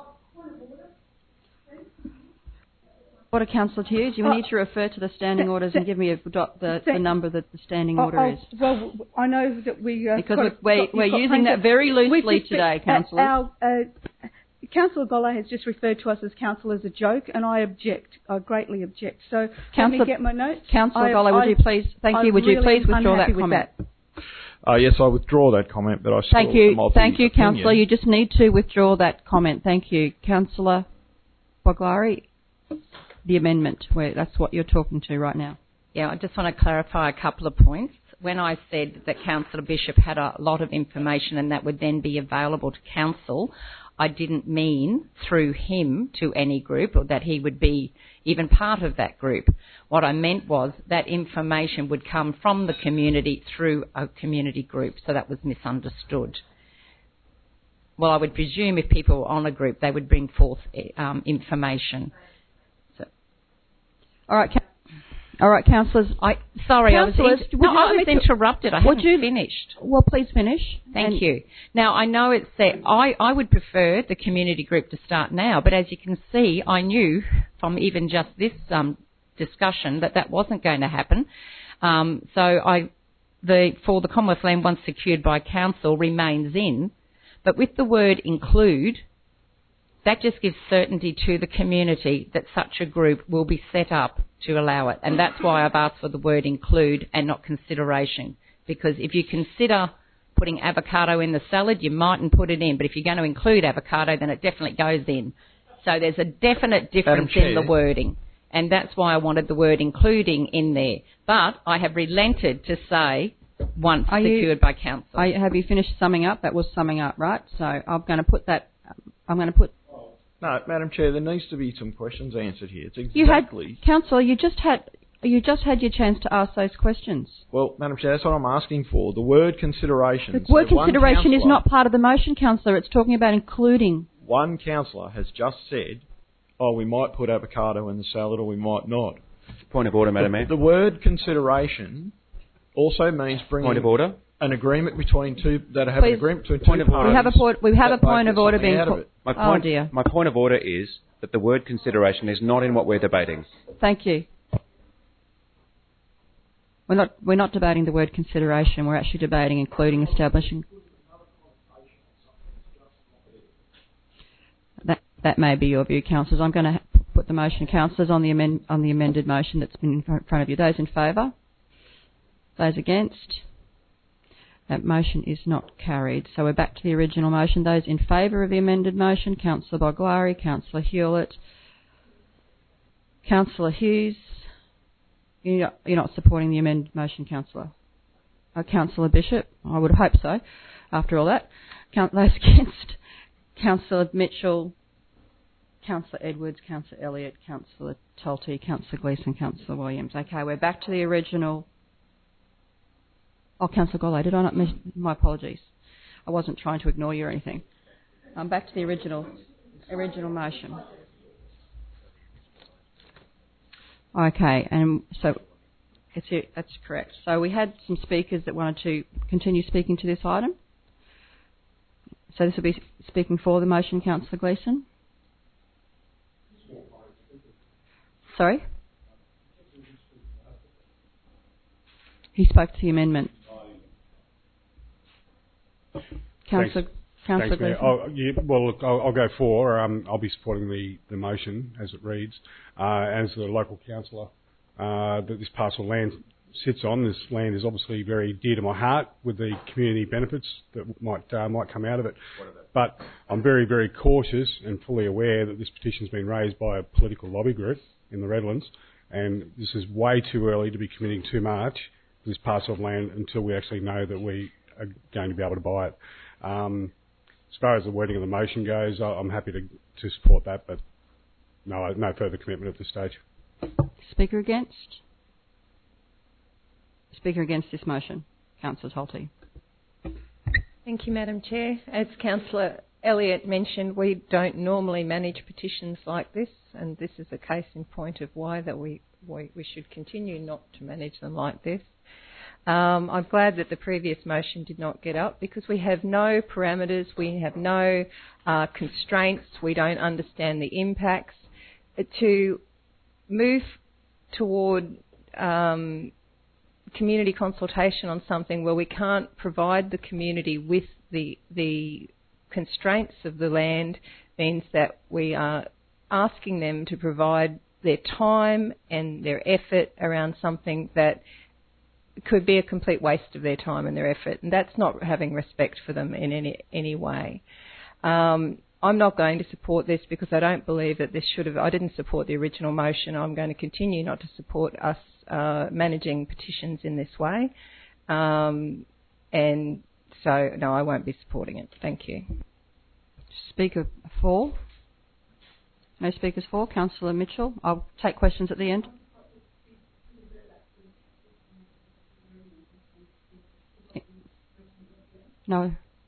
Order, Councillor Hughes. You uh, need to refer to the standing orders and give me a, the, the number that the standing order oh, is. Well, I know that we uh, because got, we're, got, we're using that very loosely just, today, Councillor. Our uh, Councillor Gollo has just referred to us as council as a joke, and I object. I greatly object. So, let me get my notes. Councillor Gollo, would you please? Thank I'm you. Would really you please withdraw that comment? That. Uh, yes, I withdraw that comment, but I still thank you. am Thank you, opinion. Councillor. You just need to withdraw that comment. Thank you, Councillor Boglari. The amendment, where that's what you're talking to right now. Yeah, I just want to clarify a couple of points. When I said that Councillor Bishop had a lot of information and that would then be available to Council, I didn't mean through him to any group or that he would be even part of that group. What I meant was that information would come from the community through a community group, so that was misunderstood. Well, I would presume if people were on a group, they would bring forth um, information. So. All right, all right, councillors. I sorry, I was, in, no, I was interrupted. I haven't you, finished. Well, please finish. Thank you. Now, I know it's there. I, I would prefer the community group to start now, but as you can see, I knew from even just this um, discussion that that wasn't going to happen. Um, so I, the for the Commonwealth land once secured by council remains in. But with the word include, that just gives certainty to the community that such a group will be set up to allow it. And that's why I've asked for the word include and not consideration. Because if you consider putting avocado in the salad, you mightn't put it in. But if you're going to include avocado, then it definitely goes in. So there's a definite difference in the wording. And that's why I wanted the word including in there. But I have relented to say once are secured you, by council. Are you, have you finished summing up? That was summing up, right? So I'm going to put that. I'm going to put. No, Madam Chair, there needs to be some questions answered here. It's exactly. You had, Councillor, you just had you just had your chance to ask those questions. Well, Madam Chair, that's what I'm asking for. The word consideration. The word so consideration is not part of the motion, Councillor. It's talking about including. One councillor has just said, "Oh, we might put avocado in the salad, or we might not." Point of order, Madam the, Mayor. The word consideration also means bringing point of order. an agreement between two that have Please. an agreement between point two of parties. We have a point. We have a point of order being. Put, my point. Oh dear. My point of order is that the word consideration is not in what we're debating. Thank you. We're not. We're not debating the word consideration. We're actually debating including establishing. That that may be your view, councillors. I'm going to put the motion, councillors, on the amend, on the amended motion that's been in front of you. Those in favour? Those against? That motion is not carried. So we're back to the original motion. Those in favour of the amended motion, Councillor Boglari, Councillor Hewlett, Councillor Hughes. You're not, you're not supporting the amended motion, Councillor? Uh, Councillor Bishop? I would hope so, after all that. Count, those against? Councillor Mitchell, Councillor Edwards, Councillor Elliott, Councillor Tolte, Councillor Gleeson, Councillor Williams. Okay, we're back to the original. Oh, Councillor Gollay, did I not miss? My apologies. I wasn't trying to ignore you or anything. I'm back to the original, original motion. Okay, and so it's, that's correct. So we had some speakers that wanted to continue speaking to this item. So this will be speaking for the motion, Councillor Gleeson. Sorry? He spoke to the amendment. Councillor, Councillor Gleeson. Oh, yeah, well, look, I'll, I'll go for. Um, I'll be supporting the, the motion as it reads. Uh, as the local councillor uh, that this parcel of land sits on, this land is obviously very dear to my heart with the community benefits that might uh, might come out of it. But I'm very, very cautious and fully aware that this petition's been raised by a political lobby group in the Redlands, and this is way too early to be committing too much to this parcel of land until we actually know that we are going to be able to buy it. Um, as far as the wording of the motion goes, I'm happy to, to support that, but no, no further commitment at this stage. Speaker against? Speaker against this motion, Councillor Tolte. Thank you, Madam Chair. As Councillor Elliott mentioned, we don't normally manage petitions like this, and this is a case in point of why that we, we, we should continue not to manage them like this. Um, I'm glad that the previous motion did not get up because we have no parameters, we have no uh, constraints, we don't understand the impacts. To move toward um, community consultation on something where we can't provide the community with the the constraints of the land means that we are asking them to provide their time and their effort around something that could be a complete waste of their time and their effort, and that's not having respect for them in any any way. Um, I'm not going to support this because I don't believe that this should have. I didn't support the original motion. I'm going to continue not to support us uh, managing petitions in this way, um, and so no, I won't be supporting it. Thank you. Speaker for? No speakers for. Councillor Mitchell. I'll take questions at the end. No.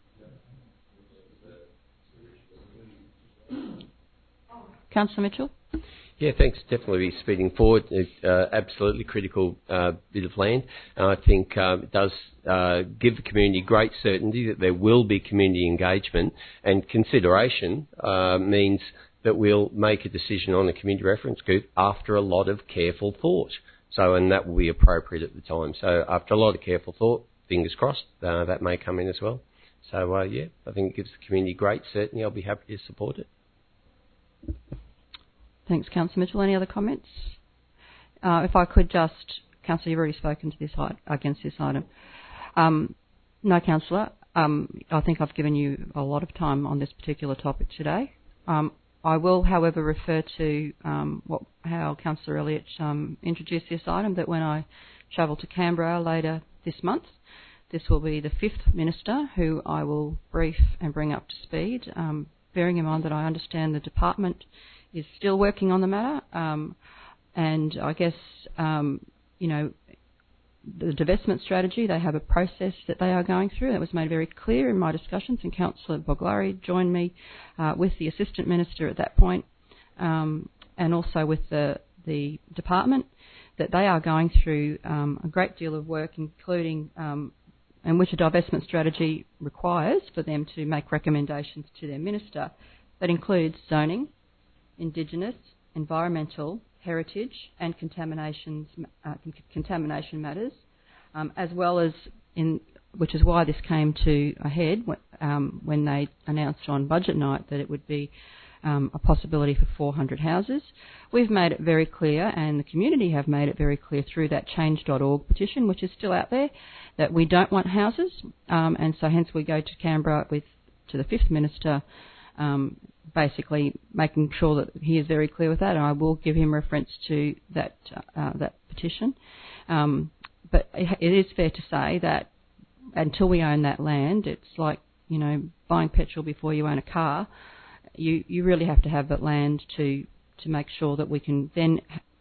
Councillor Mitchell. Yeah, thanks. Definitely be speeding forward. It's uh, absolutely critical uh, bit of land. And I think uh, it does uh, give the community great certainty that there will be community engagement, and consideration uh, means that we'll make a decision on a community reference group after a lot of careful thought. So, and that will be appropriate at the time. So after a lot of careful thought, fingers crossed, uh, that may come in as well. So, uh, yeah, I think it gives the community great certainty. I'll be happy to support it. Thanks, Councillor Mitchell. Any other comments? Uh, if I could just... Councillor, you've already spoken to this against this item. Um, no, Councillor. Um, I think I've given you a lot of time on this particular topic today. Um, I will, however, refer to um, what, how Councillor Elliott um, introduced this item, that when I travel to Canberra later this month, this will be the fifth minister who I will brief and bring up to speed, um, bearing in mind that I understand the department is still working on the matter, um, and I guess, um, you know, the divestment strategy, they have a process that they are going through. That was made very clear in my discussions, and Councillor Boglari joined me uh, with the Assistant Minister at that point, um, and also with the, the department, that they are going through um, a great deal of work, including um, and which a divestment strategy requires for them to make recommendations to their minister. That includes zoning, Indigenous, environmental, heritage and contaminations, uh, contamination matters, um, as well as, in, which is why this came to a head um, when they announced on budget night that it would be um, a possibility for four hundred houses. We've made it very clear, and the community have made it very clear through that change dot org petition, which is still out there, that we don't want houses, um, and so hence we go to Canberra with to the fifth minister, um, basically making sure that he is very clear with that, and I will give him reference to that uh, that petition. Um, but it is fair to say that until we own that land, it's like, you know, buying petrol before you own a car. You you really have to have that land to to make sure that we can then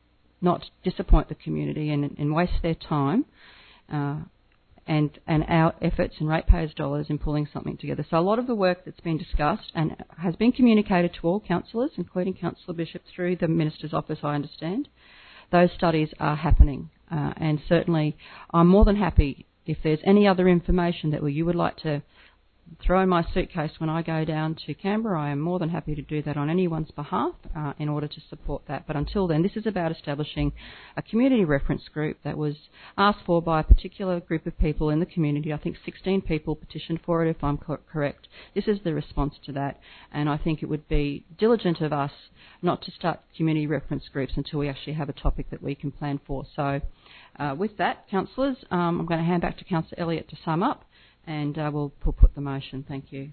not disappoint the community and, and waste their time uh, and and our efforts and ratepayers' dollars in pulling something together. So a lot of the work that's been discussed and has been communicated to all councillors, including Councillor Bishop, through the Minister's office, I understand. Those studies are happening, uh, and certainly I'm more than happy if there's any other information that you would like to throw in my suitcase when I go down to Canberra. I am more than happy to do that on anyone's behalf uh, in order to support that. But until then, this is about establishing a community reference group that was asked for by a particular group of people in the community. I think sixteen people petitioned for it, if I'm co- correct. This is the response to that, and I think it would be diligent of us not to start community reference groups until we actually have a topic that we can plan for. So uh, with that, councillors, um, I'm going to hand back to Councillor Elliott to sum up, and uh, we'll, we'll put the motion. Thank you.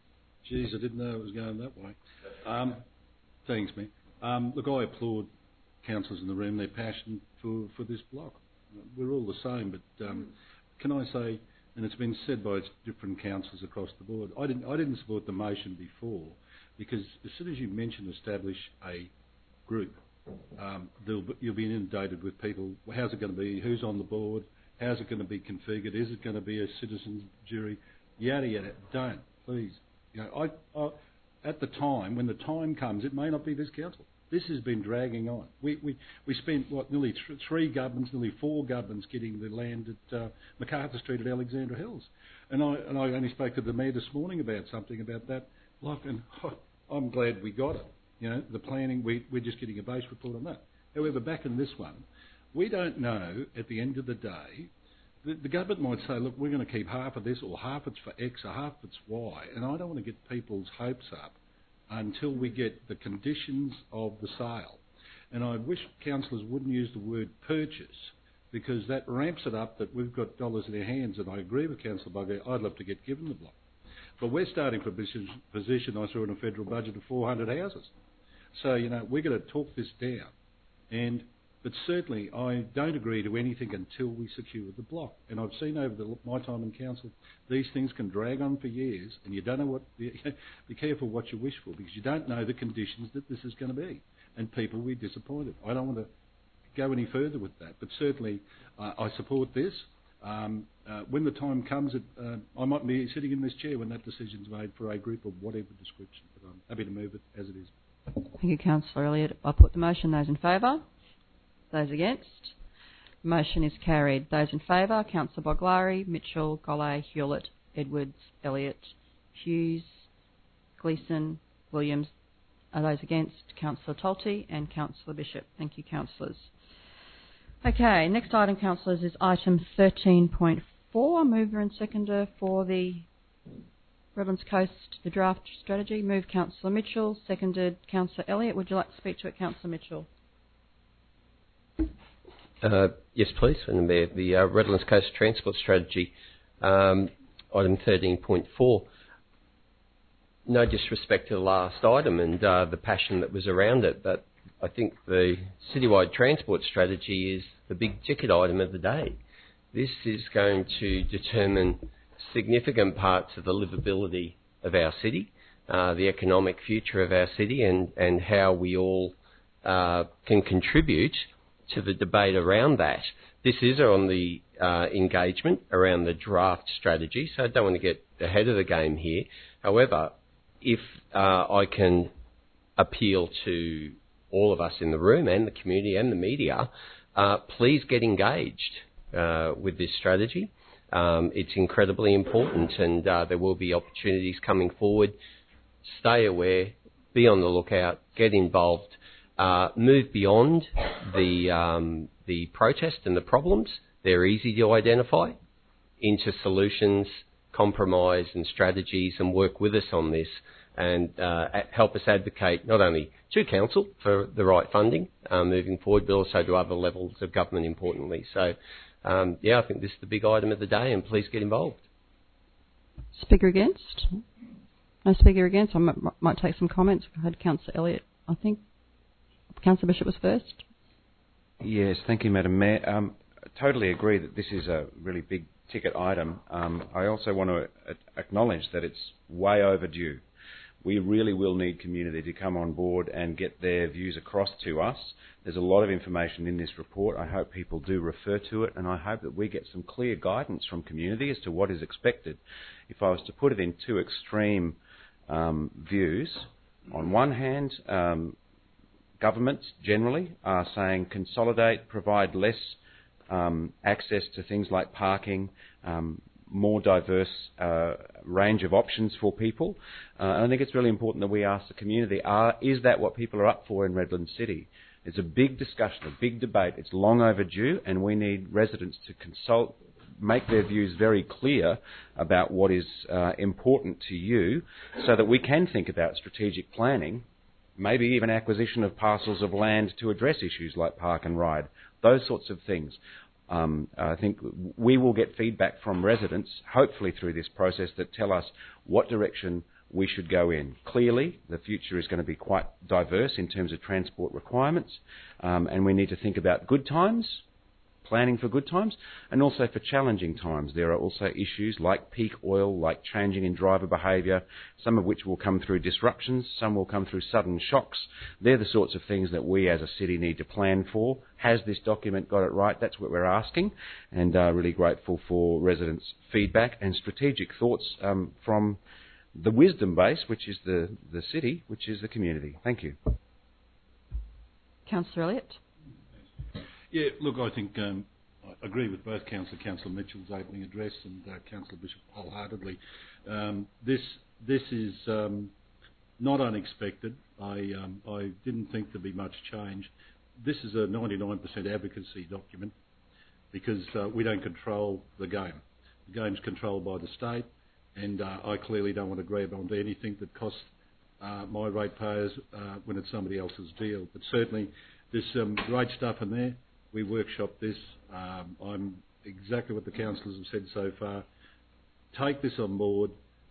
Geez, I didn't know it was going that way. Um, thanks, me. Um, look, I applaud councillors in the room, their passion for, for this block. We're all the same, but um, can I say, and it's been said by different councillors across the board, I didn't, I didn't support the motion before, because as soon as you mention establish a group, um, you'll be inundated with people. How's it going to be? Who's on the board? How's it going to be configured? Is it going to be a citizens' jury? Yada yada. Don't, please. You know, I, I, at the time, when the time comes, it may not be this council. This has been dragging on. We we, we spent what nearly th- three governments, nearly four governments getting the land at uh, MacArthur Street at Alexandra Hills, and I and I only spoke to the mayor this morning about something about that. Like, and oh, I'm glad we got it. You know, the planning. We we're just getting a base report on that. However, back in this one, we don't know at the end of the day. The, the government might say, look, we're going to keep half of this, or half it's for X, or half it's Y, and I don't want to get people's hopes up until we get the conditions of the sale. And I wish councillors wouldn't use the word purchase, because that ramps it up that we've got dollars in our hands, and I agree with Councillor Bugger, I'd love to get given the block. But we're starting from a position, position I saw in a federal budget of four hundred houses. So, you know, we've got to talk this down. And But certainly, I don't agree to anything until we secure the block. And I've seen over the, my time in council, these things can drag on for years, and you don't know what. Be careful what you wish for, because you don't know the conditions that this is going to be, and people will be disappointed. I don't want to go any further with that, but certainly uh, I support this. Um, uh, when the time comes, it, uh, I might be sitting in this chair when that decision's made for a group of whatever description, but I'm happy to move it as it is. Thank you, Councillor Elliott. I put the motion. Those in favour? Those against? The motion is carried. Those in favour, Councillor Boglari, Mitchell, Golay, Hewlett, Edwards, Elliott, Hughes, Gleeson, Williams. Are those against? Councillor Tolte and Councillor Bishop. Thank you, councillors. Okay, next item, councillors, is item thirteen point four. Mover and seconder for the Redlands Coast, the draft strategy. Move Councillor Mitchell, seconded Councillor Elliott. Would you like to speak to it, Councillor Mitchell? Uh, yes, please. And the, the uh, Redlands Coast Transport Strategy, um, item thirteen point four. No disrespect to the last item and uh, the passion that was around it, but I think the citywide transport strategy is the big ticket item of the day. This is going to determine significant parts of the livability of our city, uh, the economic future of our city, and, and how we all uh, can contribute to the debate around that. This is on the uh, engagement around the draft strategy, so I don't want to get ahead of the game here. However, if uh, I can appeal to all of us in the room and the community and the media, uh, please get engaged uh, with this strategy. Um, it's incredibly important, and uh, there will be opportunities coming forward. Stay aware, be on the lookout, get involved, uh, move beyond the um, the protest and the problems. They're easy to identify, into solutions, compromise and strategies, and work with us on this, and uh, help us advocate not only to council for the right funding uh, moving forward, but also to other levels of government, importantly. So, um, yeah, I think this is the big item of the day, and please get involved. Speaker against? No speaker against. I might, might take some comments. I had Councillor Elliott, I think. Councillor Bishop was first. Yes, thank you, Madam Mayor. Um, I totally agree that this is a really big ticket item. Um, I also want to acknowledge that it's way overdue. We really will need community to come on board and get their views across to us. There's a lot of information in this report. I hope people do refer to it, and I hope that we get some clear guidance from community as to what is expected. If I was to put it in two extreme um, views, on one hand, um, governments generally are saying consolidate, provide less um, access to things like parking, um, more diverse uh, range of options for people. Uh, and I think it's really important that we ask the community, are, is that what people are up for in Redlands City? It's a big discussion, a big debate. It's long overdue, and we need residents to consult, make their views very clear about what is uh, important to you, so that we can think about strategic planning, maybe even acquisition of parcels of land to address issues like park and ride, those sorts of things. Um, I think we will get feedback from residents, hopefully through this process, that tell us what direction we should go in. Clearly, the future is going to be quite diverse in terms of transport requirements, um, and we need to think about good times, planning for good times, and also for challenging times. There are also issues like peak oil, like changing in driver behaviour, some of which will come through disruptions, some will come through sudden shocks. They're the sorts of things that we as a city need to plan for. Has this document got it right? That's what we're asking, and uh, really grateful for residents' feedback and strategic thoughts um, from the wisdom base, which is the, the city, which is the community. Thank you. Councillor Elliott. Yeah, look, I think um, I agree with both Councillor Councillor Mitchell's opening address and uh, Councillor Bishop wholeheartedly. Um, this this is um, not unexpected. I um, I didn't think there'd be much change. This is a ninety-nine percent advocacy document because uh, we don't control the game. The game's controlled by the state, and uh, I clearly don't want to grab onto anything that costs uh, my ratepayers uh, when it's somebody else's deal. But certainly there's some great stuff in there. We workshopped this. Um, I'm exactly what the councillors have said so far. Take this on board.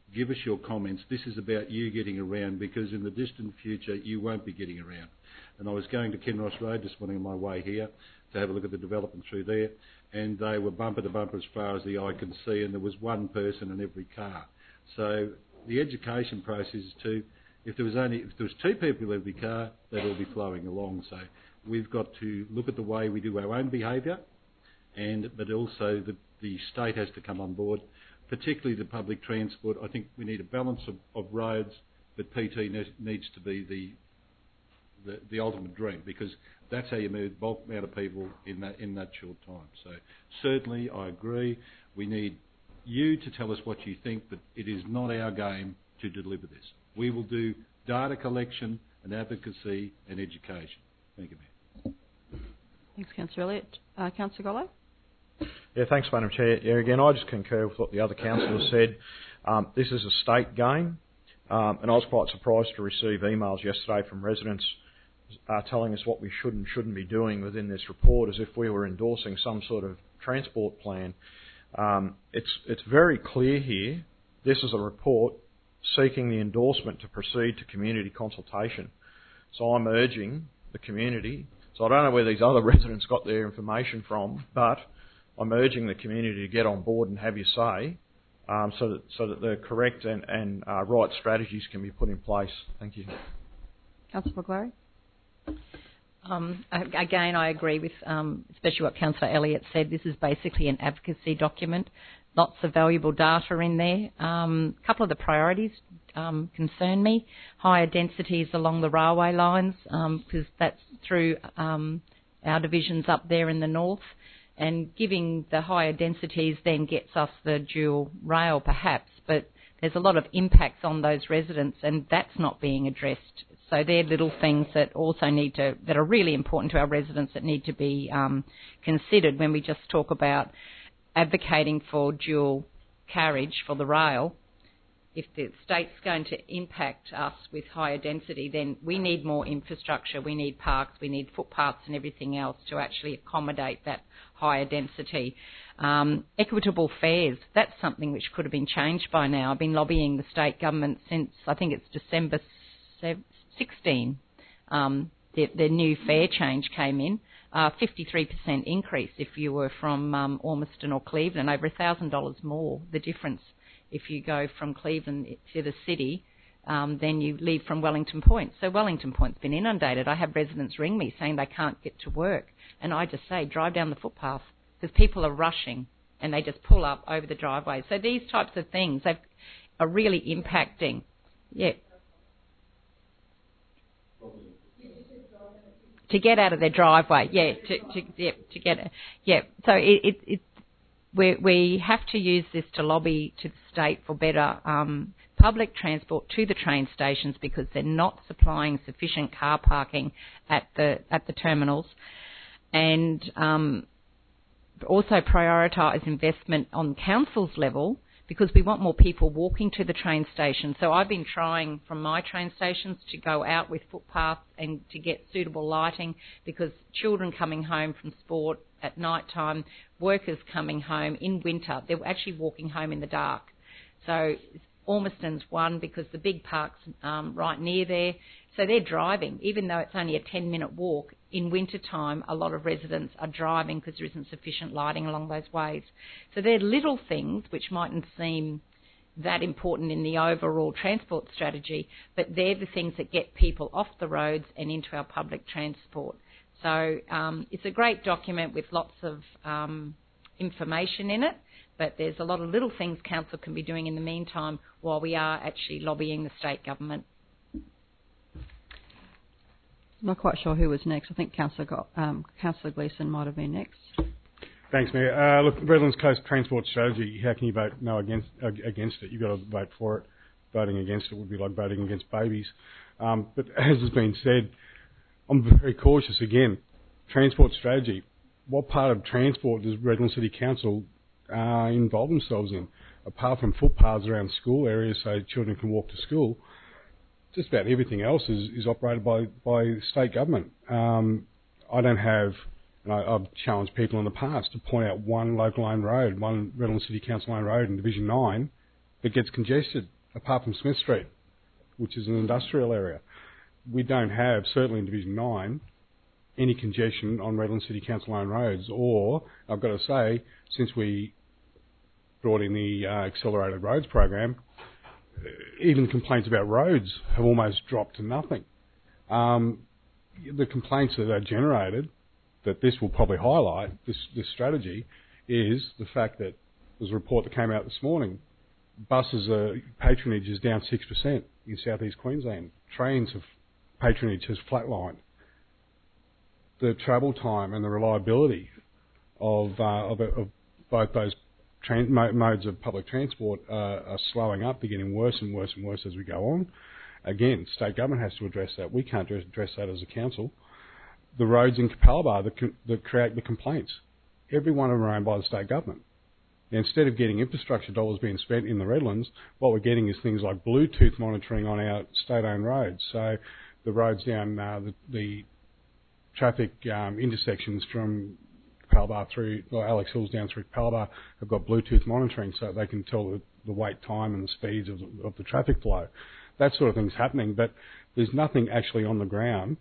give us your comments. This is about you getting around, because in the distant future you won't be getting around. And I was going to Kinross Road this morning on my way here to have a look at the development through there, and they were bumper to bumper as far as the eye can see, and there was one person in every car. So the education process is to, if there was only if there was two people in every car, they'd all be flowing along. So we've got to look at the way we do our own behaviour, and but also the, the state has to come on board, particularly the public transport. I think we need a balance of, of roads, but P T ne- needs to be the, the the ultimate dream, because that's how you move bulk amount of people in that in that short time. So certainly I agree. We need you to tell us what you think, but it is not our game to deliver this. We will do data collection and advocacy and education. Thank you, Mayor. Thanks, Councillor Elliott. Uh, Councillor Gollo? Yeah, thanks, Madam Chair. Yeah, again, I just concur with what the other councillors said. Um, this is a state game, um, and I was quite surprised to receive emails yesterday from residents uh, telling us what we should and shouldn't be doing within this report, as if we were endorsing some sort of transport plan. Um, it's it's very clear here. This is a report seeking the endorsement to proceed to community consultation. So I'm urging the community. So I don't know where these other residents got their information from, but I'm urging the community to get on board and have your say, um, so that so that the correct and, and uh, right strategies can be put in place. Thank you. Councillor McGlarry? Um, again, I agree with um, especially what Councillor Elliott said. This is basically an advocacy document. Lots of valuable data in there. A um, couple of the priorities um, concern me. Higher densities along the railway lines, because um, that's through um, our divisions up there in the north. And giving the higher densities then gets us the dual rail perhaps, but there's a lot of impacts on those residents, and that's not being addressed. So they're little things that also need to, that are really important to our residents, that need to be um, considered when we just talk about advocating for dual carriage for the rail. If the state's going to impact us with higher density, then we need more infrastructure, we need parks, we need footpaths and everything else to actually accommodate that higher density. Um, equitable fares, that's something which could have been changed by now. I've been lobbying the state government since, I think it's December sixteen. Um, the, the new fare change came in, uh, fifty-three percent increase if you were from um, Ormiston or Cleveland, over one thousand dollars more, the difference if you go from Cleveland to the city, um, then you leave from Wellington Point. So Wellington Point's been inundated. I have residents ring me saying they can't get to work. And I just say, drive down the footpath, because people are rushing and they just pull up over the driveway. So these types of things they are really impacting. Yeah. To get out of their driveway, yeah, to, to, yeah, to get, yeah. So it, it, it We, we have to use this to lobby to the state for better um, public transport to the train stations, because they're not supplying sufficient car parking at the at the terminals, and um, also prioritise investment on council's level, because we want more people walking to the train station. So I've been trying from my train stations to go out with footpaths and to get suitable lighting, because children coming home from sport at night time, workers coming home in winter, they're actually walking home in the dark. So Ormiston's one, because the big park's um, right near there. So they're driving, even though it's only a ten minute walk. In winter time, a lot of residents are driving because there isn't sufficient lighting along those ways. So they're little things which mightn't seem that important in the overall transport strategy, but they're the things that get people off the roads and into our public transport. So um, it's a great document with lots of um, information in it, but there's a lot of little things council can be doing in the meantime while we are actually lobbying the state government. I'm not quite sure who was next. I think Councillor, got, um, Councillor Gleeson might have been next. Thanks, Mayor. Uh, look, Redlands Coast Transport Strategy, how can you vote no against uh, against it? You've got to vote for it. Voting against it would be like voting against babies. Um, but as has been said, I'm very cautious again. Transport strategy. What part of transport does Redlands City Council uh, involve themselves in? Apart from footpaths around school areas so children can walk to school, just about everything else is, is operated by, by the state government. Um, I don't have, and I, I've challenged people in the past to point out one local owned road, one Redlands City Council owned road in Division nine that gets congested apart from Smith Street, which is an industrial area. We don't have, certainly in Division nine, any congestion on Redland City Council-owned roads. Or, I've got to say, since we brought in the uh, Accelerated Roads program, even complaints about roads have almost dropped to nothing. Um, the complaints that are generated, that this will probably highlight, this, this strategy, is the fact that there's a report that came out this morning. Buses' uh, patronage is down six percent in South East Queensland. Trains' have, patronage has flatlined. The travel time and the reliability of, uh, of, of both those tran- modes of public transport uh, are slowing up. They're getting worse and worse and worse as we go on. Again, state government has to address that. We can't address that as a council. The roads in Capalaba that, co- that create the complaints, every one of them are owned by the state government. Now, instead of getting infrastructure dollars being spent in the Redlands, what we're getting is things like Bluetooth monitoring on our state-owned roads. So the roads down uh, the, the traffic um, intersections from Capalaba through, or Alex Hills down through Capalaba have got Bluetooth monitoring so they can tell the, the wait time and the speeds of the, of the traffic flow. That sort of thing's happening, but there's nothing actually on the ground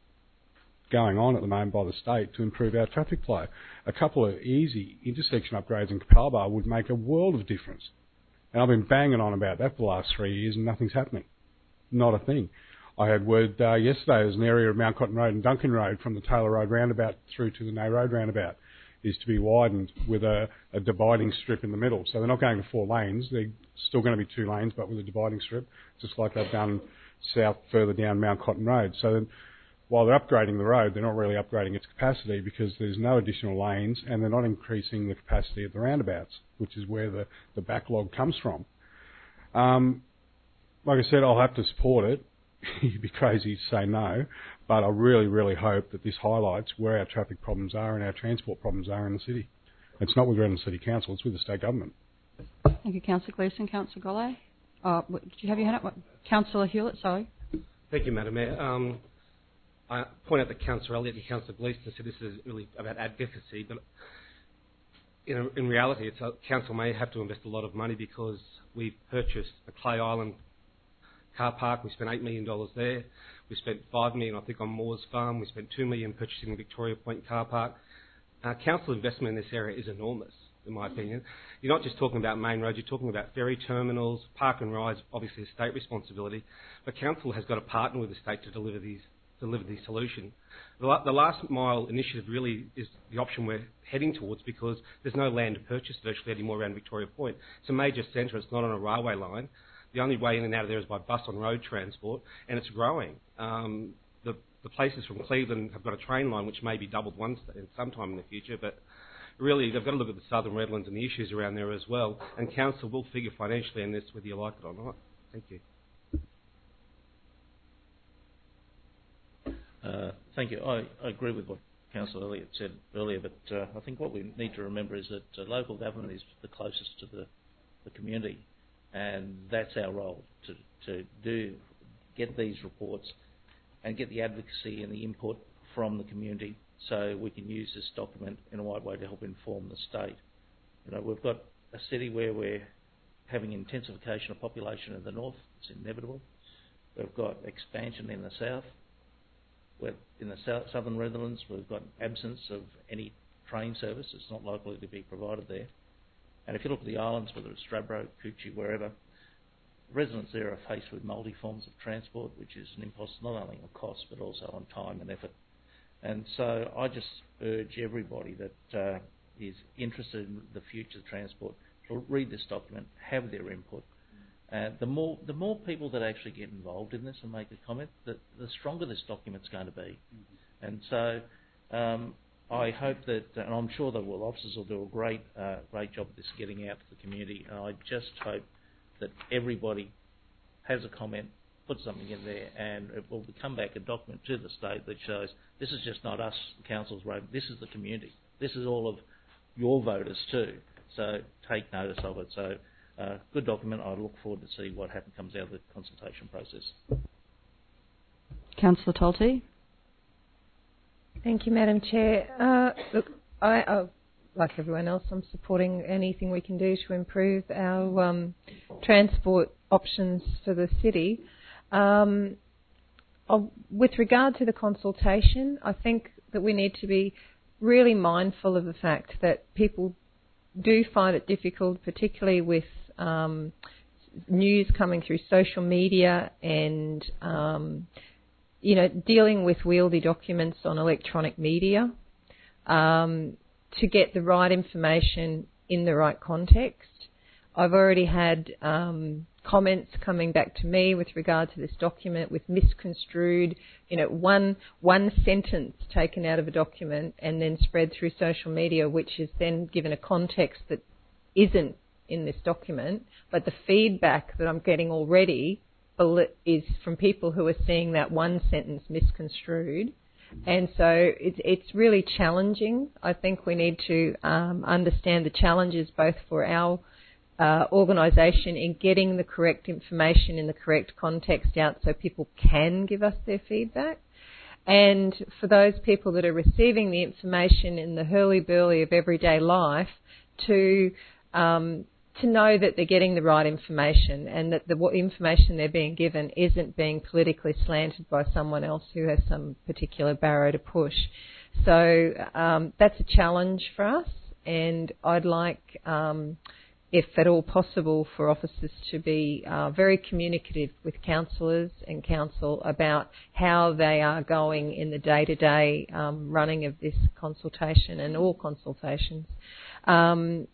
going on at the moment by the state to improve our traffic flow. A couple of easy intersection upgrades in Capalaba would make a world of difference. And I've been banging on about that for the last three years and nothing's happening. Not a thing. I had word uh, yesterday there's an area of Mount Cotton Road and Duncan Road from the Taylor Road roundabout through to the Nay Road roundabout is to be widened with a, a dividing strip in the middle. So they're not going to four lanes. They're still going to be two lanes, but with a dividing strip, just like they've done south further down Mount Cotton Road. So then, while they're upgrading the road, they're not really upgrading its capacity because there's no additional lanes and they're not increasing the capacity of the roundabouts, which is where the, the backlog comes from. Um, like I said, I'll have to support it. You'd be crazy to say no, but I really, really hope that this highlights where our traffic problems are and our transport problems are in the city. It's not with Redland City Council, it's with the state government. Thank you, Councillor Gleeson. Councillor Gollay? Uh, did you have your hand up? Councillor Hewlett, sorry. Thank you, Madam Mayor. Um, I point out that Councillor Elliott and Councillor Gleeson said this is really about advocacy, but in, in reality, it's a, Council may have to invest a lot of money because we've purchased a Clay Island car park. We spent eight million dollars there. We spent five million dollars, I think, on Moores Farm. We spent two million dollars purchasing the Victoria Point car park. Uh, council investment in this area is enormous, in my opinion. You're not just talking about main roads, you're talking about ferry terminals, park and rides, obviously a state responsibility. But council has got to partner with the state to deliver these deliver these solutions. The, la- the last mile initiative really is the option we're heading towards because there's no land to purchase virtually anymore around Victoria Point. It's a major centre, it's not on a railway line. The only way in and out of there is by bus on road transport, and it's growing. Um, the, the places from Cleveland have got a train line which may be doubled once sometime in the future, but really they've got to look at the Southern Redlands and the issues around there as well, and council will figure financially in this whether you like it or not. Thank you. Uh, thank you. I, I agree with what Councillor Elliott said earlier, but uh, I think what we need to remember is that uh, local government is the closest to the, the community, and that's our role to, to do get these reports and get the advocacy and the input from the community so we can use this document in a right way to help inform the state. You know, we've got a city where we're having intensification of population in the north. It's inevitable. We've got expansion in the south. We're in the south, southern Redlands, we've got absence of any train service. It's not likely to be provided there. And if you look at the islands, whether it's Stradbroke, Coochie, wherever, residents there are faced with multi forms of transport, which is an impost not only on cost but also on time and effort. And so I just urge everybody that uh, is interested in the future of transport to read this document, have their input. Uh, the more the more people that actually get involved in this and make a comment, the, the stronger this document's going to be. Mm-hmm. And so um, I hope that, and I'm sure the Will officers will do a great uh, great job of this getting out to the community. And I just hope that everybody has a comment, put something in there, and it will come back a document to the state that shows this is just not us, the council's road, this is the community. This is all of your voters too. So take notice of it. So. Uh, good document. I look forward to see what happen, comes out of the consultation process. Councillor Tolte. Thank you, Madam Chair. Uh, look, I, uh, like everyone else, I'm supporting anything we can do to improve our um, transport options for the city. Um, I'll, with regard to the consultation, I think that we need to be really mindful of the fact that people do find it difficult, particularly with um, news coming through social media and um, you know, dealing with wieldy documents on electronic media, um, to get the right information in the right context. I've already had um, comments coming back to me with regard to this document with misconstrued, you know, one one sentence taken out of a document and then spread through social media, which is then given a context that isn't in this document. But the feedback that I'm getting already is from people who are seeing that one sentence misconstrued. And so it's, it's really challenging. I think we need to um, understand the challenges both for our uh, organisation in getting the correct information in the correct context out so people can give us their feedback. And for those people that are receiving the information in the hurly-burly of everyday life to um, to know that they're getting the right information and that the what information they're being given isn't being politically slanted by someone else who has some particular barrow to push. So um, that's a challenge for us, and I'd like, um, if at all possible, for officers to be uh, very communicative with councillors and council about how they are going in the day-to-day um, running of this consultation and all consultations. Um,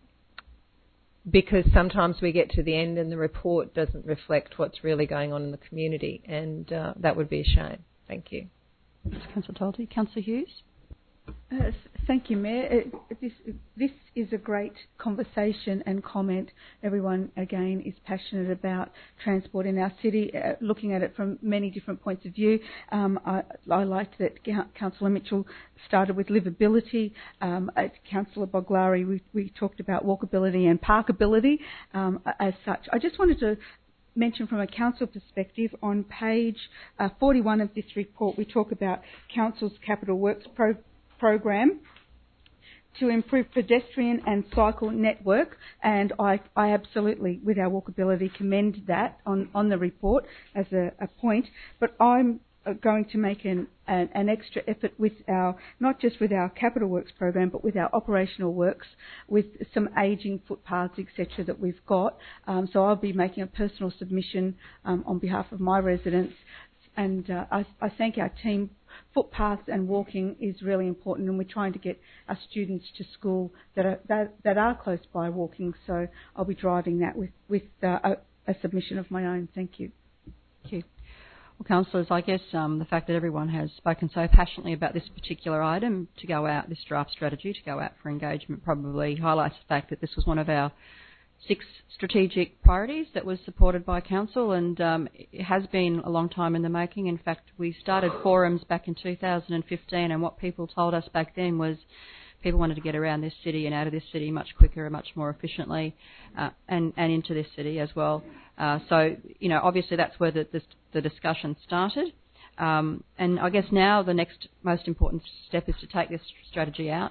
because sometimes we get to the end and the report doesn't reflect what's really going on in the community, and uh, that would be a shame. Thank you. Councillor Talty. Councillor Hughes. Uh, thank you, Mayor. Uh, this, this is a great conversation and comment. Everyone, again, is passionate about transport in our city, uh, looking at it from many different points of view. Um, I, I liked that Councillor Mitchell started with livability. Um, at Councillor Boglari, we, we talked about walkability and parkability um, as such. I just wanted to mention from a council perspective, on page uh, forty-one of this report, we talk about council's capital works pro program to improve pedestrian and cycle network, and I, I absolutely, with our walkability, commend that on, on the report as a, a point. But I'm going to make an, an, an extra effort with our, not just with our capital works program, but with our operational works, with some ageing footpaths, et cetera, that we've got. Um, so I'll be making a personal submission um, on behalf of my residents, and uh, I, I thank our team. Footpaths and walking is really important, and we're trying to get our students to school that are that, that are close by walking. So I'll be driving that with with uh, a, a submission of my own. Thank you. Thank you. Well, councillors, I guess um, the fact that everyone has spoken so passionately about this particular item to go out, this draft strategy to go out for engagement, probably highlights the fact that this was one of our six strategic priorities that was supported by Council, and um, it has been a long time in the making. In fact, we started forums back in two thousand fifteen, and what people told us back then was people wanted to get around this city and out of this city much quicker and much more efficiently, uh, and, and into this city as well. Uh, so, you know, obviously that's where the, the, the discussion started. Um, and I guess now the next most important step is to take this strategy out,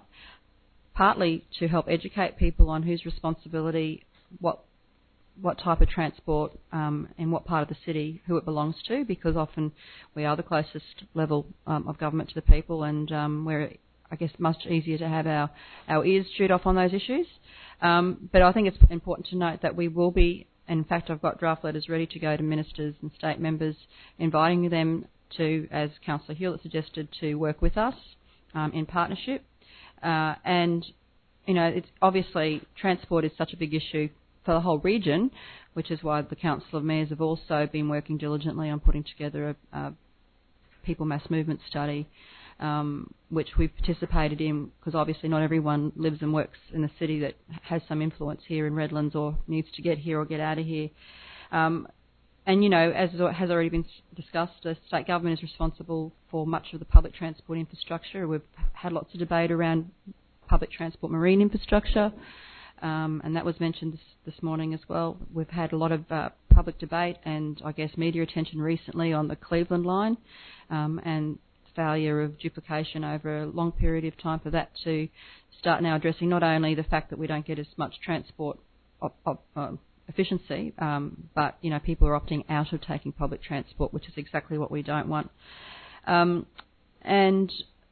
partly to help educate people on whose responsibility what what type of transport um, in what part of the city, who it belongs to, because often we are the closest level um, of government to the people, and um, we're, I guess, much easier to have our, our ears chewed off on those issues. Um, but I think it's important to note that we will be, in fact, I've got draft letters ready to go to ministers and state members, inviting them to, as Councillor Hewlett suggested, to work with us um, in partnership. Uh, and, you know, it's obviously transport is such a big issue for the whole region, which is why the Council of Mayors have also been working diligently on putting together a, a people mass movement study, um, which we've participated in, because obviously not everyone lives and works in the city that has some influence here in Redlands or needs to get here or get out of here. Um, and, you know, as has already been discussed, the state government is responsible for much of the public transport infrastructure. We've had lots of debate around public transport marine infrastructure. Um, and that was mentioned this, this morning as well. We've had a lot of uh, public debate and, I guess, media attention recently on the Cleveland line um, and failure of duplication over a long period of time for that to start now addressing not only the fact that we don't get as much transport op op uh, efficiency, um, but you know people are opting out of taking public transport, which is exactly what we don't want. Um, and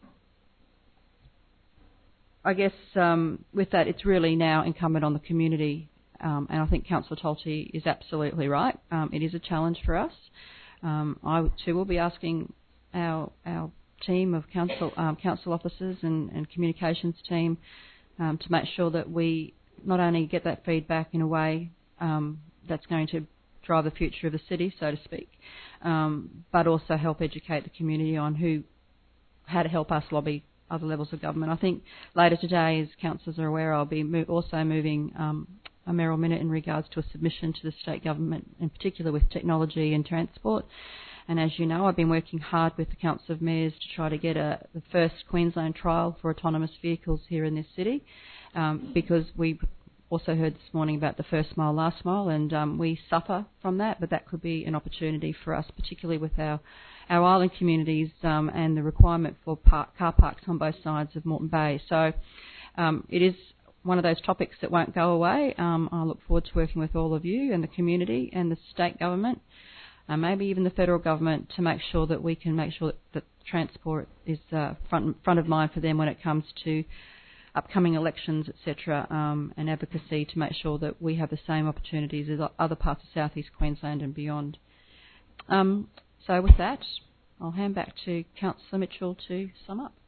I guess um, with that, it's really now incumbent on the community, um, and I think Councillor Tolte is absolutely right. Um, it is a challenge for us. Um, I too will be asking our our team of council um, council officers and, and communications team um, to make sure that we not only get that feedback in a way um, that's going to drive the future of the city, so to speak, um, but also help educate the community on who how to help us lobby other levels of government. I think later today, as councillors are aware, I'll be mo- also moving um, a mayoral minute in regards to a submission to the state government, in particular with technology and transport. And as you know, I've been working hard with the Council of Mayors to try to get a, the first Queensland trial for autonomous vehicles here in this city, um, because we also heard this morning about the first mile, last mile, and um, we suffer from that, but that could be an opportunity for us, particularly with our, our island communities um, and the requirement for park, car parks on both sides of Moreton Bay. So um, it is one of those topics that won't go away. Um, I look forward to working with all of you and the community and the state government, uh, maybe even the federal government, to make sure that we can make sure that, that transport is uh, front, front of mind for them when it comes to upcoming elections, et cetera, um, and advocacy to make sure that we have the same opportunities as other parts of South East Queensland and beyond. Um, so with that, I'll hand back to Councillor Mitchell to sum up.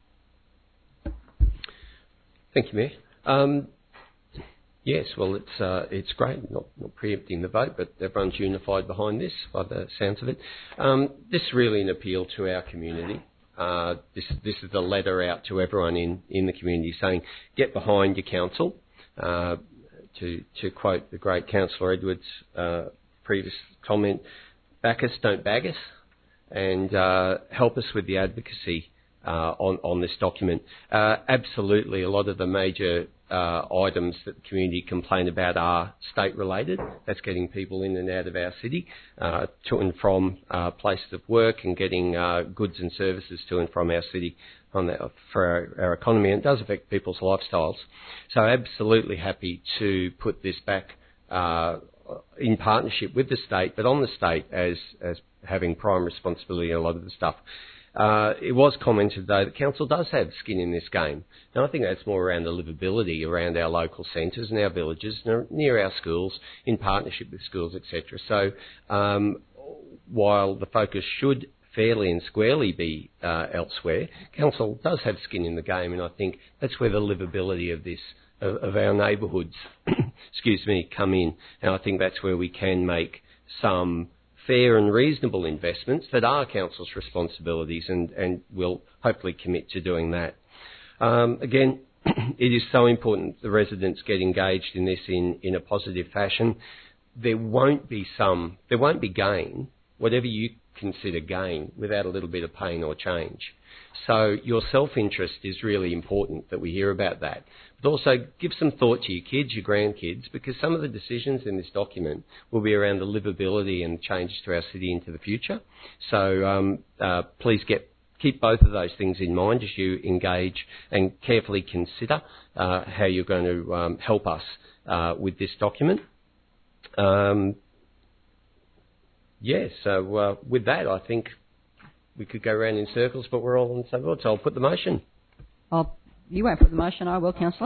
Thank you, Mayor. Um, yes, well, it's uh, it's great, not, not preempting the vote, but everyone's unified behind this by the sounds of it. Um, this is really an appeal to our community. Uh, this, this is a letter out to everyone in, in the community saying, get behind your council. Uh, to, to quote the great Councillor Edwards' uh, previous comment, back us, don't bag us, and uh, help us with the advocacy uh, on, on this document. Uh, absolutely, a lot of the major uh, items that the community complain about are state-related. That's getting people in and out of our city, uh, to and from uh, places of work, and getting uh, goods and services to and from our city on that, for our, our economy. And it does affect people's lifestyles. So absolutely happy to put this back uh, in partnership with the state, but on the state as, as having prime responsibility in a lot of the stuff. Uh, it was commented, though, that council does have skin in this game. And I think that's more around the livability around our local centres and our villages, near our schools, in partnership with schools, et cetera. So um, while the focus should fairly and squarely be uh, elsewhere, council does have skin in the game, and I think that's where the livability of this, of, of our neighbourhoods, excuse me, come in. And I think that's where we can make some fair and reasonable investments that are council's responsibilities, and, and we'll hopefully commit to doing that. Um, again, it is so important the residents get engaged in this in, in a positive fashion. There won't be some, there won't be gain, whatever you consider gain, without a little bit of pain or change. So your self-interest is really important that we hear about that. But also give some thought to your kids, your grandkids, because some of the decisions in this document will be around the livability and changes to our city into the future. So um, uh, please get keep both of those things in mind as you engage and carefully consider uh, how you're going to um, help us uh, with this document. Um, yeah, so uh, with that, I think we could go around in circles, but we're all on the same board, so I'll put the motion. I'll, you won't put the motion, I will, Councillor.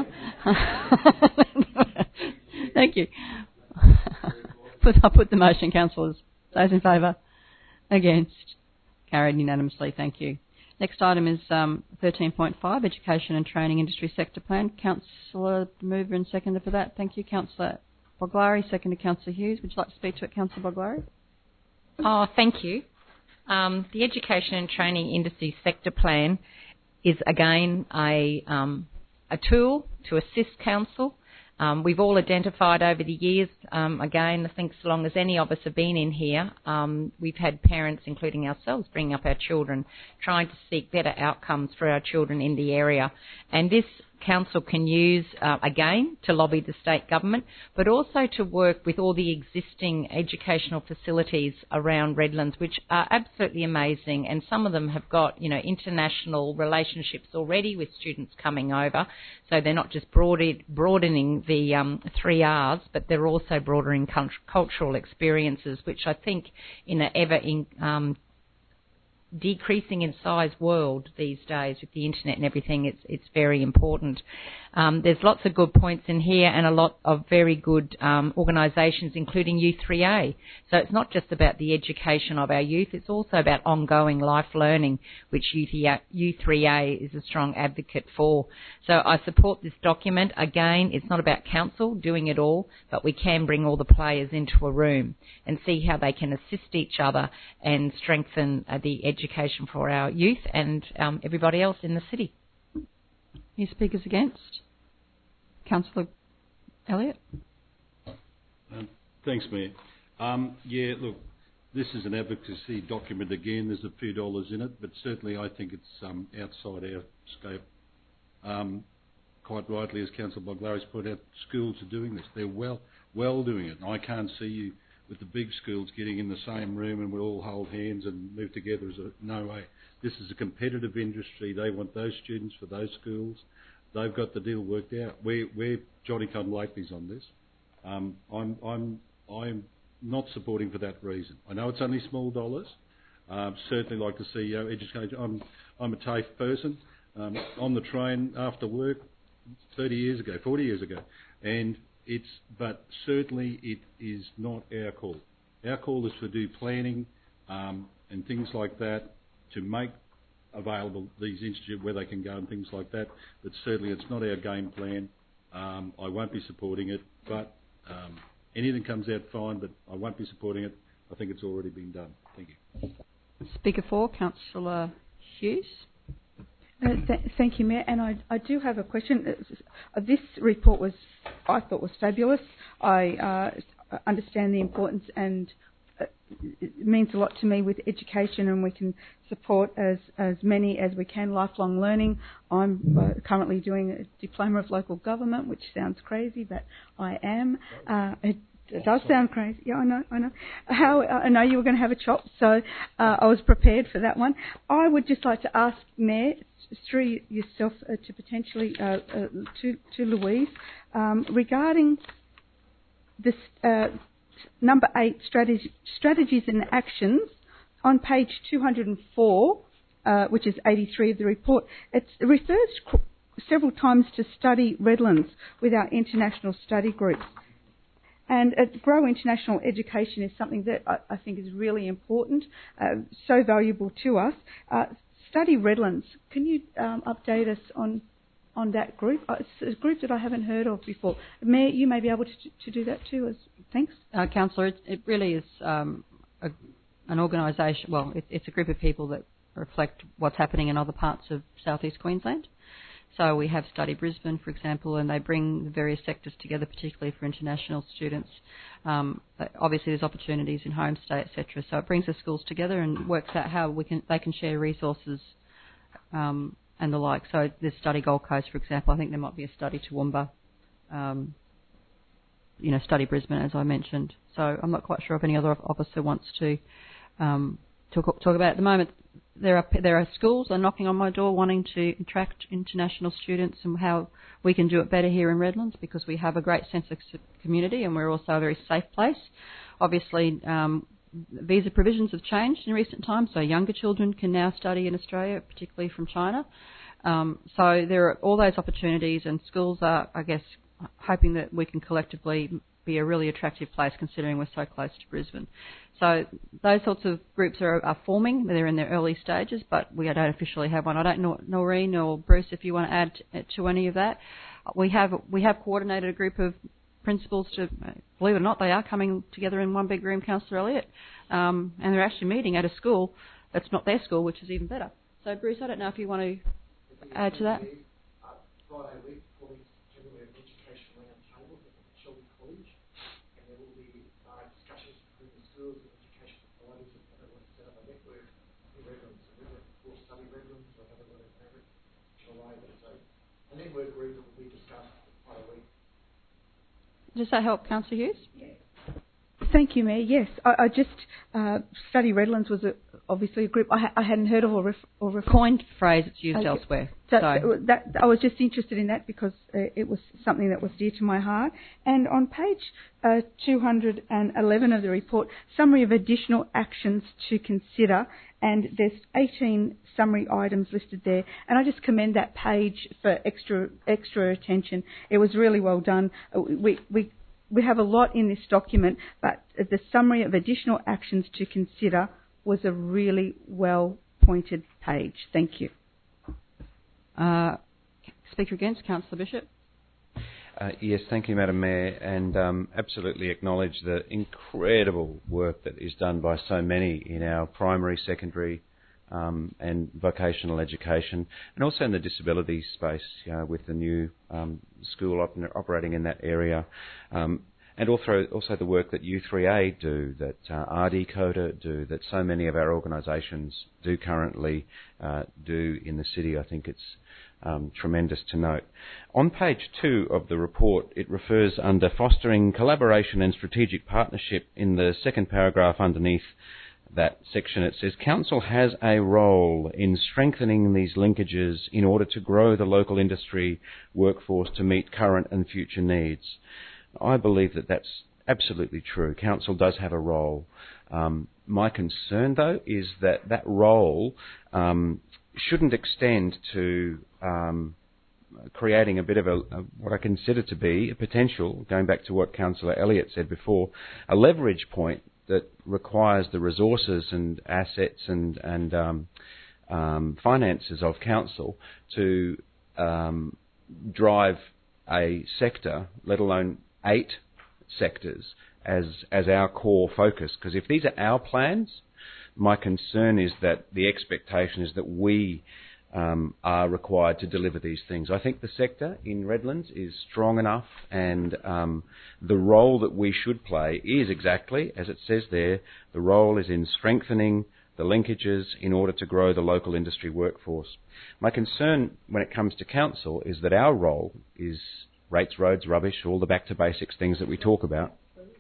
Thank you. put, I'll put the motion, Councillors. Those in favour? Against? Carried unanimously, thank you. Next item is um, thirteen point five, Education and Training Industry Sector Plan. Councillor, mover and seconder for that. Thank you. Councillor Boglari, second to Councillor Hughes. Would you like to speak to it, Councillor Boglari? Oh, thank you. Um, the Education and Training Industry Sector Plan is, again, a, um, a tool to assist council. Um, we've all identified over the years, um, again, I think so long as any of us have been in here, um, we've had parents, including ourselves, bringing up our children, trying to seek better outcomes for our children in the area. And this Council can use, uh, again, to lobby the state government, but also to work with all the existing educational facilities around Redlands, which are absolutely amazing, and some of them have got, you know, international relationships already with students coming over, so they're not just broaden, broadening the um, three R's, but they're also broadening cultural experiences, which I think in an ever in, um, decreasing in size world these days with the internet and everything, it's it's very important. Um, there's lots of good points in here and a lot of very good um, organisations, including U three A. So it's not just about the education of our youth, it's also about ongoing life learning, which U three A is a strong advocate for. So I support this document. Again, it's not about council doing it all, but we can bring all the players into a room and see how they can assist each other and strengthen uh, the education for our youth and um, everybody else in the city. Any speakers against? Councillor Elliott? Um, thanks, Mayor. Um, yeah, look, this is an advocacy document again. There's a few dollars in it, but certainly I think it's um, outside our scope. Um, quite rightly, as Councillor Boglaris pointed out, schools are doing this. They're well, well doing it. And I can't see you with the big schools getting in the same room and we'll all hold hands and move together. As a, no way. This is a competitive industry. They want those students for those schools. They've got the deal worked out. We're, we're Johnny-come-latelys on this. Um, I'm, I'm, I'm not supporting for that reason. I know it's only small dollars. Um, certainly like to see you know, education. I'm, I'm a TAFE person. Um, on the train after work thirty years ago, forty years ago, and it's. But certainly it is not our call. Our call is to do planning um, and things like that to make available these institutes where they can go and things like that. But certainly it's not our game plan. Um, I won't be supporting it. But um, anything comes out fine. But I won't be supporting it. I think it's already been done. Thank you. Speaker four, Councillor Hughes. Uh, th- thank you, Mayor. And I, I do have a question. Uh, this report was, I thought, was fabulous. I uh, understand the importance and uh, it means a lot to me with education, and we can support as, as many as we can lifelong learning. I'm uh, currently doing a diploma of local government, which sounds crazy, but I am. Uh, it, It does sound crazy. Yeah, I know, I know. How I know you were going to have a chop, so uh, I was prepared for that one. I would just like to ask Mayor, through yourself, uh, to potentially uh, uh, to to Louise um, regarding this uh, number eight strategy, strategies and actions on page two hundred four, uh, which is eighty-three of the report. It refers several times to study Redlands with our international study groups. And uh, Grow International Education is something that I, I think is really important, uh, so valuable to us. Uh, Study Redlands, can you um, update us on on that group? Uh, it's a group that I haven't heard of before. Mayor, you may be able to, to do that too. As Thanks. Uh, Councillor, it, it really is um, a, an organisation, well, it, it's a group of people that reflect what's happening in other parts of southeast Queensland. So we have Study Brisbane, for example, and they bring the various sectors together, particularly for international students. Um, obviously, there's opportunities in homestay, et cetera. So it brings the schools together and works out how we can they can share resources um, and the like. So there's Study Gold Coast, for example. I think there might be a Study Toowoomba, um, you know, Study Brisbane, as I mentioned. So I'm not quite sure if any other officer wants to um, talk, talk about it. At the moment. There are there are schools that are knocking on my door wanting to attract international students, and how we can do it better here in Redlands, because we have a great sense of community and we're also a very safe place. Obviously, um, visa provisions have changed in recent times, so younger children can now study in Australia, particularly from China. Um, so there are all those opportunities, and schools are, I guess, hoping that we can collectively be a really attractive place, considering we're so close to Brisbane. So those sorts of groups are, are forming. They're in their early stages, but we don't officially have one. I don't know, Noreen or Bruce, if you want to add to any of that. We have we have coordinated a group of principals to, believe it or not, they are coming together in one big room, Councillor Elliott, um, and they're actually meeting at a school that's not their school, which is even better. So Bruce, I don't know if you want to add to that. Friday week, colleagues generally have an education round table at Shelby College, and there will be uh, discussions between the schools and education providers and how they want to set up a network in Redlands. So whether for study Redlands or how they want to have it, which I'll lay that. So a network group that will be discussed by a week. Does that help, Councillor Hughes? Yeah. Thank you, Mayor. Yes, I, I just uh, Study Redlands was a, obviously a group I, ha- I hadn't heard of or, ref- or ref- coined phrase it's used okay. elsewhere. So, so. so that, I was just interested in that because uh, it was something that was dear to my heart. And on page uh, two hundred eleven of the report, summary of additional actions to consider, and there's eighteen summary items listed there. And I just commend that page for extra extra attention. It was really well done. We we. We have a lot in this document, but the summary of additional actions to consider was a really well-pointed page. Thank you. Uh, speaker against, Councillor Bishop. Uh, yes, thank you, Madam Mayor, and um, absolutely acknowledge the incredible work that is done by so many in our primary, secondary um, and vocational education, and also in the disability space uh, with the new um, school op- operating in that area. Um, and also, also the work that U three A do, that uh, R D CODA do, that so many of our organisations do currently uh, do in the city. I think it's um, tremendous to note. On page two of the report, it refers under fostering collaboration and strategic partnership in the second paragraph underneath that section. It says, Council has a role in strengthening these linkages in order to grow the local industry workforce to meet current and future needs. I believe that that's absolutely true. Council does have a role. Um, my concern, though, is that that role um, shouldn't extend to um, creating a bit of a, a what I consider to be a potential, going back to what Councillor Elliott said before, a leverage point that requires the resources and assets and, and um, um, finances of council to um, drive a sector, let alone eight sectors, as as our core focus. Because if these are our plans, my concern is that the expectation is that we um, are required to deliver these things. I think the sector in Redlands is strong enough, and um, the role that we should play is exactly, as it says there, the role is in strengthening the linkages in order to grow the local industry workforce. My concern when it comes to council is that our role is rates, roads, rubbish, all the back to basics things that we talk about,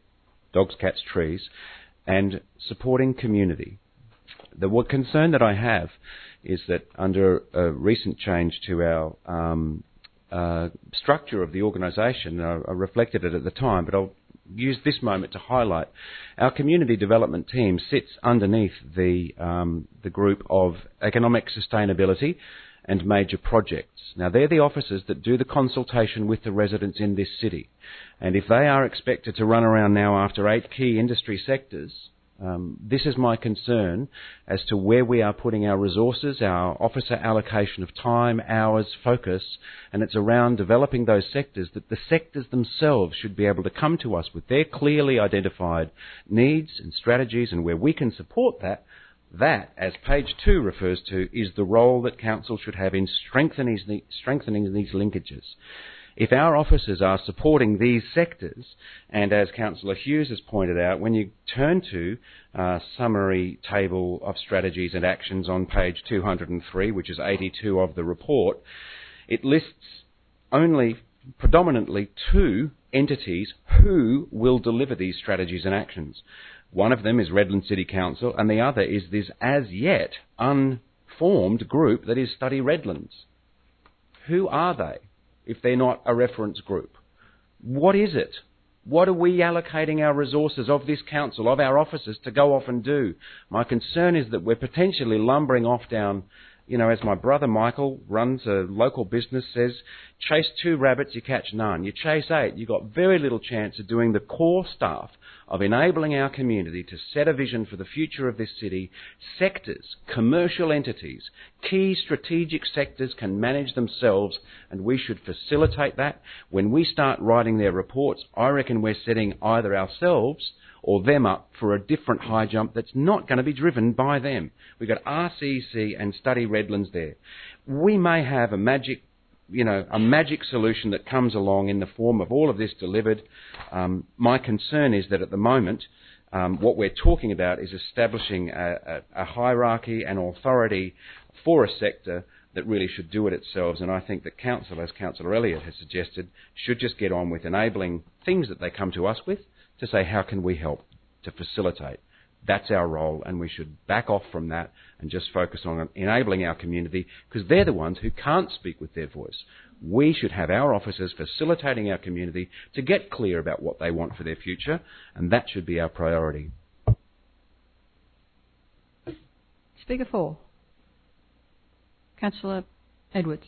dogs, cats, trees, and supporting community. The what concern that I have is that under a recent change to our um, uh, structure of the organisation, I, I reflected it at the time, but I'll use this moment to highlight, our community development team sits underneath the um, the group of economic sustainability and major projects. Now, they're the officers that do the consultation with the residents in this city. And if they are expected to run around now after eight key industry sectors, um, this is my concern as to where we are putting our resources, our officer allocation of time, hours, focus, and it's around developing those sectors that the sectors themselves should be able to come to us with their clearly identified needs and strategies, and where we can support that. That, as page two refers to, is the role that council should have in strengthening, strengthening these linkages. If our officers are supporting these sectors, and as Councillor Hughes has pointed out, when you turn to uh, summary table of strategies and actions on page two hundred three, which is eighty-two of the report, it lists only predominantly two entities who will deliver these strategies and actions. One of them is Redlands City Council, and the other is this as yet unformed group that is Study Redlands. Who are they, if they're not a reference group? What is it? What are we allocating our resources of this council, of our officers, to go off and do? My concern is that we're potentially lumbering off down, you know, as my brother Michael runs a local business, says, chase two rabbits, you catch none. You chase eight, you've got very little chance of doing the core stuff of enabling our community to set a vision for the future of this city. Sectors, commercial entities, key strategic sectors can manage themselves, and we should facilitate that. When we start writing their reports, I reckon we're setting either ourselves or them up for a different high jump that's not going to be driven by them. We've got R C C and Study Redlands there. We may have a magic you know, a magic solution that comes along in the form of all of this delivered. Um, my concern is that at the moment, um, what we're talking about is establishing a, a, a hierarchy and authority for a sector that really should do it itself. And I think that Council, as Councillor Elliott has suggested, should just get on with enabling things that they come to us with to say, how can we help to facilitate? That's our role, and we should back off from that and just focus on enabling our community, because they're the ones who can't speak with their voice. We should have our officers facilitating our community to get clear about what they want for their future, and that should be our priority. Speaker four. Councillor Edwards.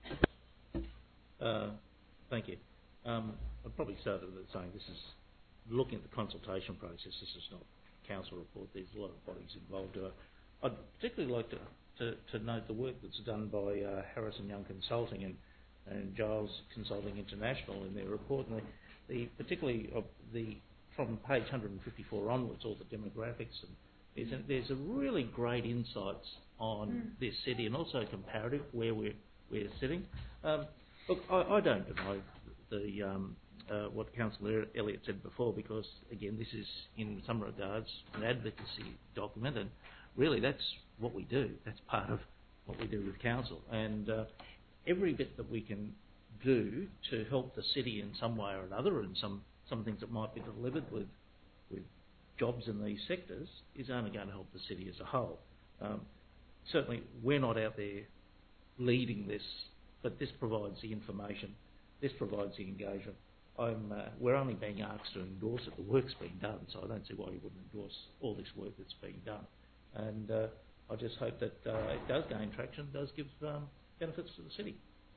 Uh, thank you. Um, I'd probably start with saying this is looking at the consultation process. This is not council report. There's a lot of bodies involved. Uh, I'd particularly like to, to, to note the work that's done by uh, Harrison Young Consulting and, and Giles Consulting International in their report, and the, the particularly of the from page one hundred fifty-four onwards, all the demographics, and there's a, there's a really great insights on mm. this city, and also comparative where we're we're sitting. Um, look, I, I don't deny the um, uh, what Councillor Elliott said before, because again, this is in some regards an advocacy document, and really that's what we do. That's part of what we do with council, and uh, every bit that we can do to help the city in some way or another, and some some things that might be delivered with with jobs in these sectors, is only going to help the city as a whole. Um, certainly, we're not out there leading this, but this provides the information, this provides the engagement. I'm, uh, we're only being asked to endorse it. The work's being done, so I don't see why you wouldn't endorse all this work that's being done. And uh, I just hope that uh, it does gain traction, does give um, benefits to the city.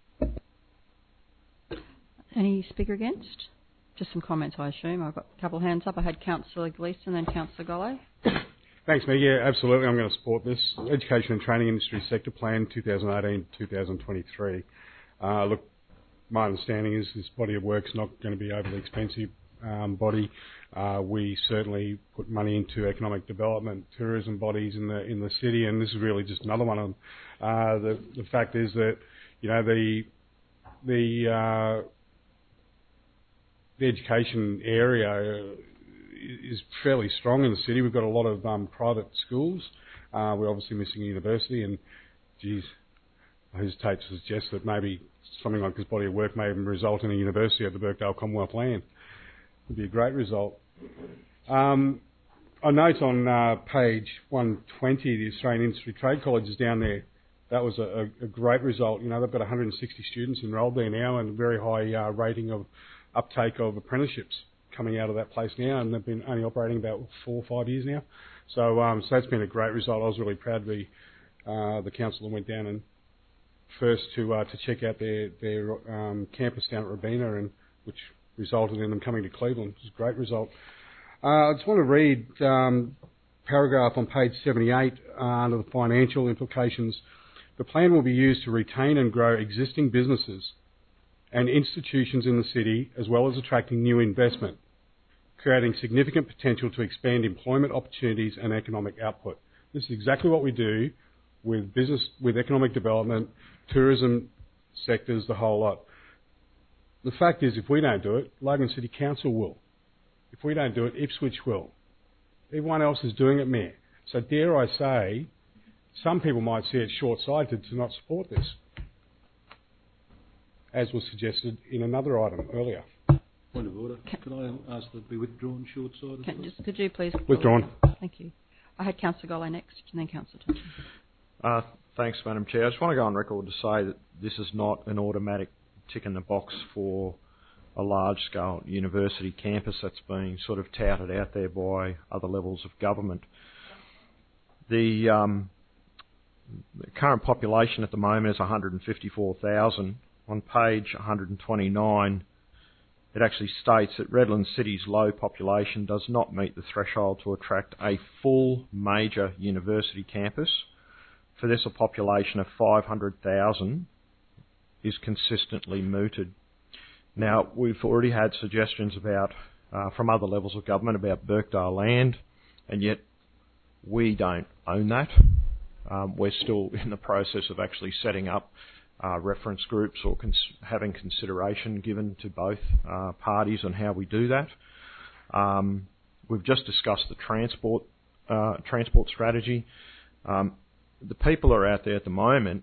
Any speaker against? Just some comments, I assume. I've got a couple of hands up. I had Councillor Gleeson and Councillor Golay. Thanks, Meg. Yeah, absolutely. I'm going to support this Education and Training Industry Sector Plan twenty eighteen to twenty twenty-three. Uh, look, my understanding is this body of work's not going to be overly expensive um, body. Uh, we certainly put money into economic development, tourism bodies in the in the city, and this is really just another one of them. Uh, the the fact is that you know the the uh, the education area is fairly strong in the city. We've got a lot of um, private schools. Uh, we're obviously missing a university, and geez, I hesitate to suggest that maybe something like this body of work may even result in a university at the Birkdale Commonwealth land. It would be a great result. Um, I note on uh, page one twenty, the Australian Industry Trade College is down there. That was a, a great result. You know, they've got one hundred sixty students enrolled there now, and a very high uh, rating of uptake of apprenticeships coming out of that place now, and they've been only operating about four or five years now. So, um, so that's been a great result. I was really proud to be uh, the council that went down and first to uh, to check out their their um, campus down at Robina, and which resulted in them coming to Cleveland. It was a great result. Uh, I just want to read um, paragraph on page seventy-eight uh, under the financial implications. The plan will be used to retain and grow existing businesses and institutions in the city, as well as attracting new investment, creating significant potential to expand employment opportunities and economic output. This is exactly what we do with business, with economic development, tourism sectors, the whole lot. The fact is, if we don't do it, Logan City Council will. If we don't do it, Ipswich will. Everyone else is doing it, Mayor. So dare I say, some people might see it short-sighted to not support this, as was suggested in another item earlier. Point of order. Can, Can I ask that it be withdrawn short-sighted? Just, could you please... Withdrawn. Thank you. I had Councillor Golay next, and then Councillor Thompson. Uh, thanks, Madam Chair. I just want to go on record to say that this is not an automatic tick in the box for a large-scale university campus that's being sort of touted out there by other levels of government. The, um, the current population at the moment is one hundred fifty-four thousand. On page one hundred twenty-nine, it actually states that Redland City's low population does not meet the threshold to attract a full major university campus. For this, a population of five hundred thousand is consistently mooted. Now, we've already had suggestions about uh, from other levels of government about Birkdale land, and yet we don't own that. Um, we're still in the process of actually setting up Uh, reference groups or cons- having consideration given to both uh, parties on how we do that. Um, we've just discussed the transport uh, transport strategy. Um, the people are out there at the moment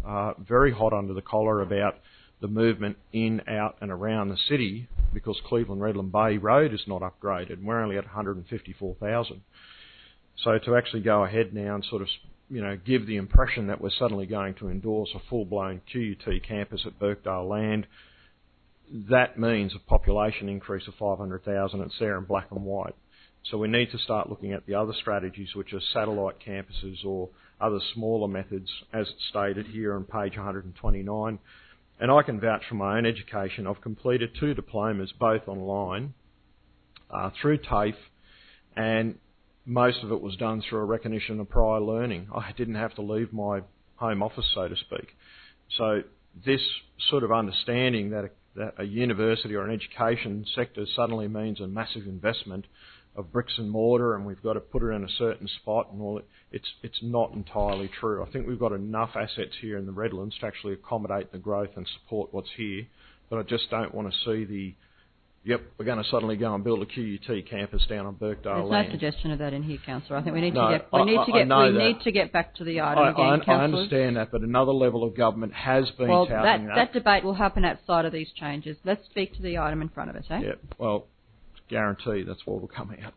uh, very hot under the collar about the movement in, out and around the city because Cleveland-Redland Bay Road is not upgraded and we're only at one hundred fifty-four thousand. So to actually go ahead now and sort of, you know, give the impression that we're suddenly going to endorse a full-blown Q U T campus at Birkdale Land, that means a population increase of five hundred thousand. It's there in black and white. So we need to start looking at the other strategies, which are satellite campuses or other smaller methods, as it's stated here on page one hundred twenty-nine. And I can vouch for my own education. I've completed two diplomas, both online, uh, through TAFE, and most of it was done through a recognition of prior learning. I didn't have to leave my home office, so to speak. So this sort of understanding that a, that a university or an education sector suddenly means a massive investment of bricks and mortar and we've got to put it in a certain spot and all, it's it's not entirely true. I think we've got enough assets here in the Redlands to actually accommodate the growth and support what's here, but I just don't want to see the, yep, we're going to suddenly go and build a Q U T campus down on Birkdale There's land. no suggestion of that in here, Councillor. I think we need No, to get we I, need to I, get I we that. need to get back to the item I, again, I, Councillor. I understand that, but another level of government has been well, touting that, that. that debate will happen outside of these changes. Let's speak to the item in front of us, eh? Yeah, well, guarantee that's what will come out.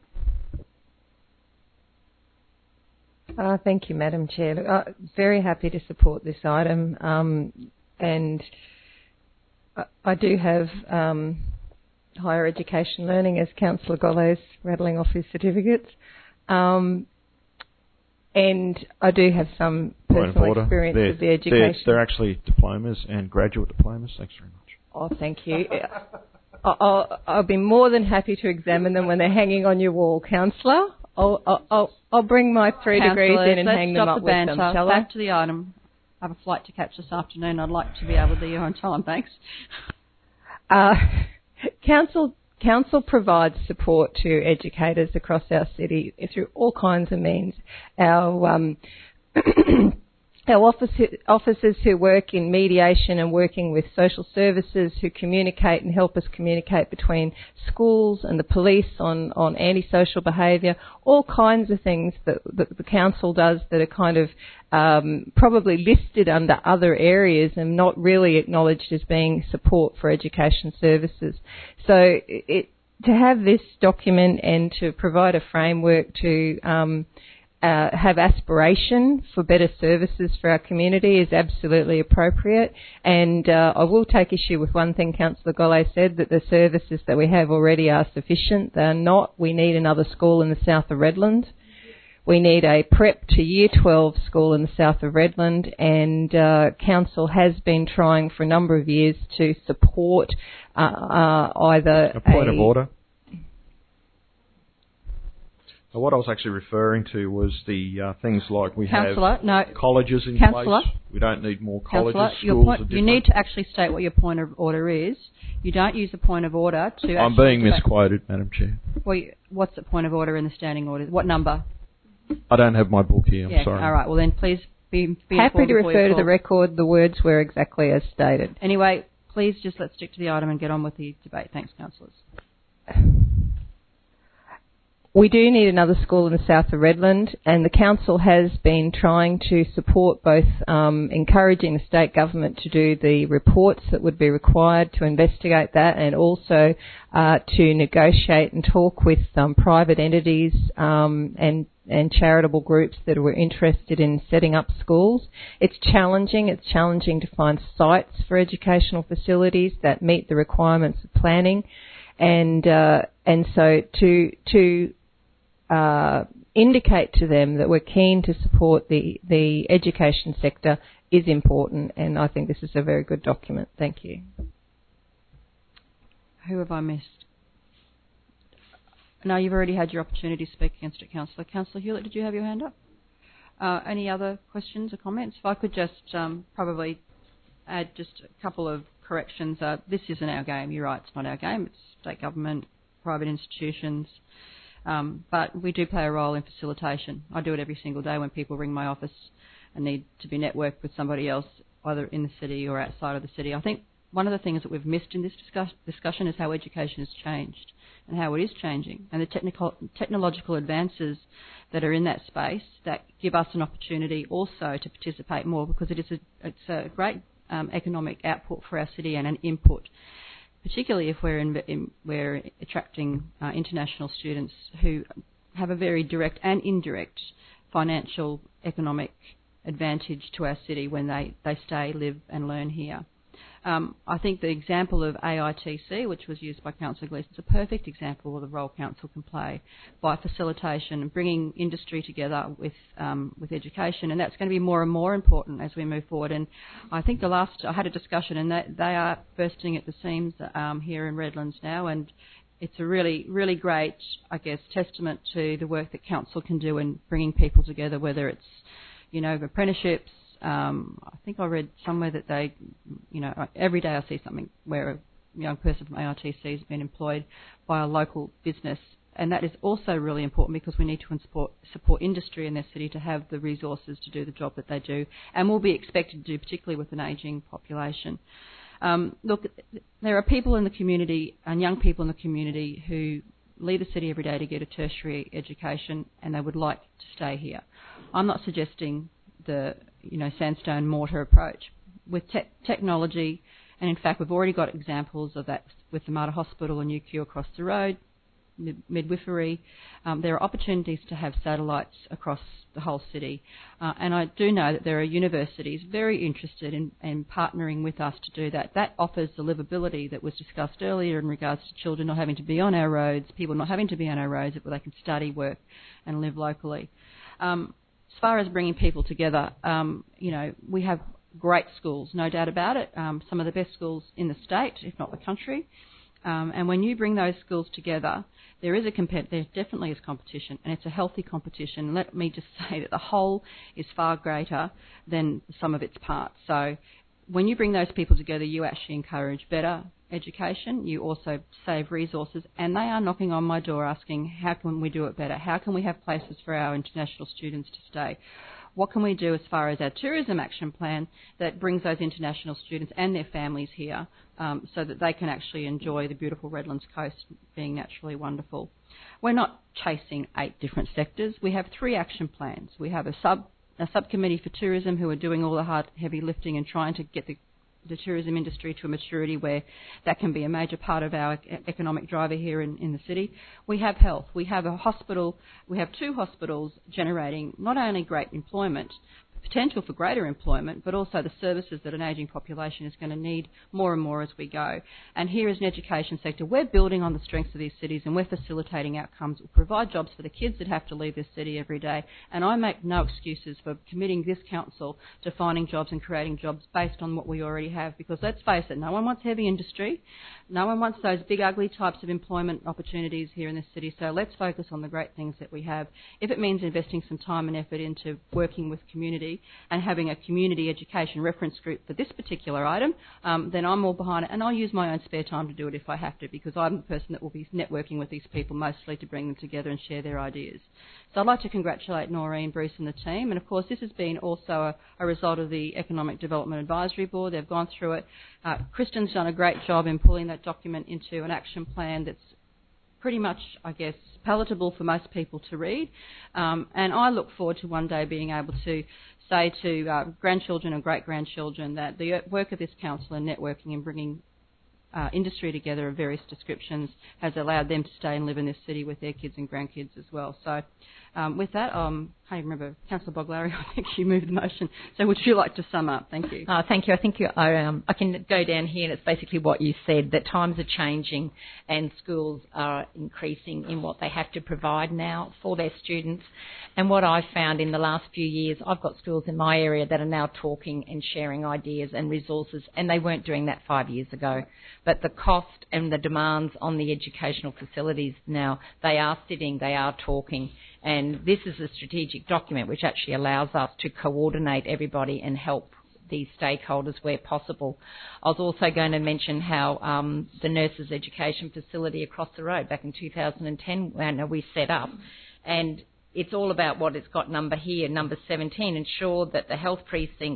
Uh, thank you, Madam Chair. Look, uh, very happy to support this item, um, and I, I do have um, higher education learning, as Councillor Gollay's rattling off his certificates, um, and I do have some personal experience they're, of the education. They're, they're actually diplomas and graduate diplomas. Thanks very much. Oh, thank you. I'll, I'll be more than happy to examine them when they're hanging on your wall, Councillor. I'll, I'll, I'll bring my three degrees in and hang them up with them, shall I? Back to the item. I have a flight to catch this afternoon. I'd like to be able to be here on time, thanks. Uh, council, council provides support to educators across our city through all kinds of means. Our um, Our office, officers who work in mediation and working with social services who communicate and help us communicate between schools and the police on, on antisocial behaviour, all kinds of things that, that the council does that are kind of um, probably listed under other areas and not really acknowledged as being support for education services. So it, to have this document and to provide a framework to um, Uh, have aspiration for better services for our community is absolutely appropriate, and uh, I will take issue with one thing Councillor Gollay said, that the services that we have already are sufficient. They're not. We need another school in the south of Redland. We need a prep to year twelve school in the south of Redland, and uh, Council has been trying for a number of years to support uh, uh, either a point a of order. What I was actually referring to was the uh, things like we Councillor, have no. colleges in Councillor, place. We don't need more colleges. Councillor, your Schools point, are you different. need to actually state what your point of order is. You don't use a point of order to. I'm being misquoted, Madam Chair. Well, you, what's the point of order in the standing order? What number? I don't have my book here. I'm yeah, sorry. All right. Well, then please be, be happy to refer to call. the record. The words were exactly as stated. Anyway, please just let's stick to the item and get on with the debate. Thanks, councillors. We do need another school in the south of Redland, and the council has been trying to support both um, encouraging the state government to do the reports that would be required to investigate that, and also uh, to negotiate and talk with um, private entities um, and and charitable groups that were interested in setting up schools. It's challenging. It's challenging to find sites for educational facilities that meet the requirements of planning, and uh, and so to to Uh, indicate to them that we're keen to support the, the education sector is important, and I think this is a very good document. Thank you. Who have I missed? No, you've already had your opportunity to speak against it, Councillor. Councillor Hewlett, did you have your hand up? Uh, any other questions or comments? If I could just um, probably add just a couple of corrections. Uh, this isn't our game. You're right, it's not our game. It's state government, private institutions. Um, but we do play a role in facilitation. I do it every single day when people ring my office and need to be networked with somebody else, either in the city or outside of the city. I think one of the things that we've missed in this discuss- discussion is how education has changed and how it is changing, and the technical, technological advances that are in that space that give us an opportunity also to participate more, because it is a, it's a great um, economic output for our city and an input, particularly if we're, in, in, we're attracting uh, international students who have a very direct and indirect financial economic advantage to our city when they, they stay, live and learn here. Um, I think the example of A I T C, which was used by Councillor Gleeson, is a perfect example of the role council can play by facilitation and bringing industry together with um, with education, and that's going to be more and more important as we move forward. And I think the last I had a discussion, and that they are bursting at the seams um, here in Redlands now, and it's a really, really great, I guess, testament to the work that council can do in bringing people together, whether it's, you know, apprenticeships. Um, I think I read somewhere that they, you know, every day I see something where a young person from A I T C has been employed by a local business, and that is also really important because we need to support, support industry in their city to have the resources to do the job that they do and will be expected to do, particularly with an ageing population. Um, look, there are people in the community and young people in the community who leave the city every day to get a tertiary education and they would like to stay here. I'm not suggesting the you know sandstone mortar approach. With te- technology, and in fact we've already got examples of that with the Mater Hospital and U Q across the road, mid- midwifery. Um, there are opportunities to have satellites across the whole city, uh, and I do know that there are universities very interested in, in partnering with us to do that. That offers the livability that was discussed earlier in regards to children not having to be on our roads, people not having to be on our roads, but they can study, work and live locally. Um, As far as bringing people together, um, you know, we have great schools, no doubt about it, um, some of the best schools in the state, if not the country. Um, and when you bring those schools together, there is a comp- there definitely is competition, and it's a healthy competition. Let me just say that the whole is far greater than the sum of its parts. So when you bring those people together, you actually encourage better education. You also save resources, and they are knocking on my door asking, how can we do it better? How can we have places for our international students to stay? What can we do as far as our tourism action plan that brings those international students and their families here um, so that they can actually enjoy the beautiful Redlands coast being naturally wonderful? We're not chasing eight different sectors. We have three action plans. We have a sub a subcommittee for tourism who are doing all the hard, heavy lifting and trying to get the the tourism industry to a maturity where that can be a major part of our economic driver here in, in the city. We have health. We have a hospital. We have two hospitals generating not only great employment, potential for greater employment, but also the services that an ageing population is going to need more and more as we go. And here is an education sector. We're building on the strengths of these cities and we're facilitating outcomes. We'll provide jobs for the kids that have to leave this city every day. And I make no excuses for committing this council to finding jobs and creating jobs based on what we already have, because let's face it, no one wants heavy industry. No one wants those big ugly types of employment opportunities here in this city. So let's focus on the great things that we have. If it means investing some time and effort into working with community and having a community education reference group for this particular item, um, then I'm all behind it, and I'll use my own spare time to do it if I have to, because I'm the person that will be networking with these people mostly to bring them together and share their ideas. So I'd like to congratulate Noreen, Bruce and the team, and of course this has been also a, a result of the Economic Development Advisory Board. They've gone through it. Uh, Kristen's done a great job in pulling that document into an action plan that's pretty much, I guess, palatable for most people to read, um, and I look forward to one day being able to say to uh, grandchildren and great-grandchildren that the work of this council in networking and bringing uh, industry together of various descriptions has allowed them to stay and live in this city with their kids and grandkids as well. So um, with that, um, I can't even remember, Councillor Boglary, I think you moved the motion. So would you like to sum up? Thank you. Uh, thank you. I think you, I, um, I can go down here, and it's basically what you said, that times are changing and schools are increasing in what they have to provide now for their students. And what I've found in the last few years, I've got schools in my area that are now talking and sharing ideas and resources, and they weren't doing that five years ago. But the cost and the demands on the educational facilities now, they are sitting, they are talking, and this is a strategic document which actually allows us to coordinate everybody and help these stakeholders where possible. I was also going to mention how um, the nurses' education facility across the road back in two thousand ten when we set up, and it's all about what it's got number here, number seventeen, ensure that the health precinct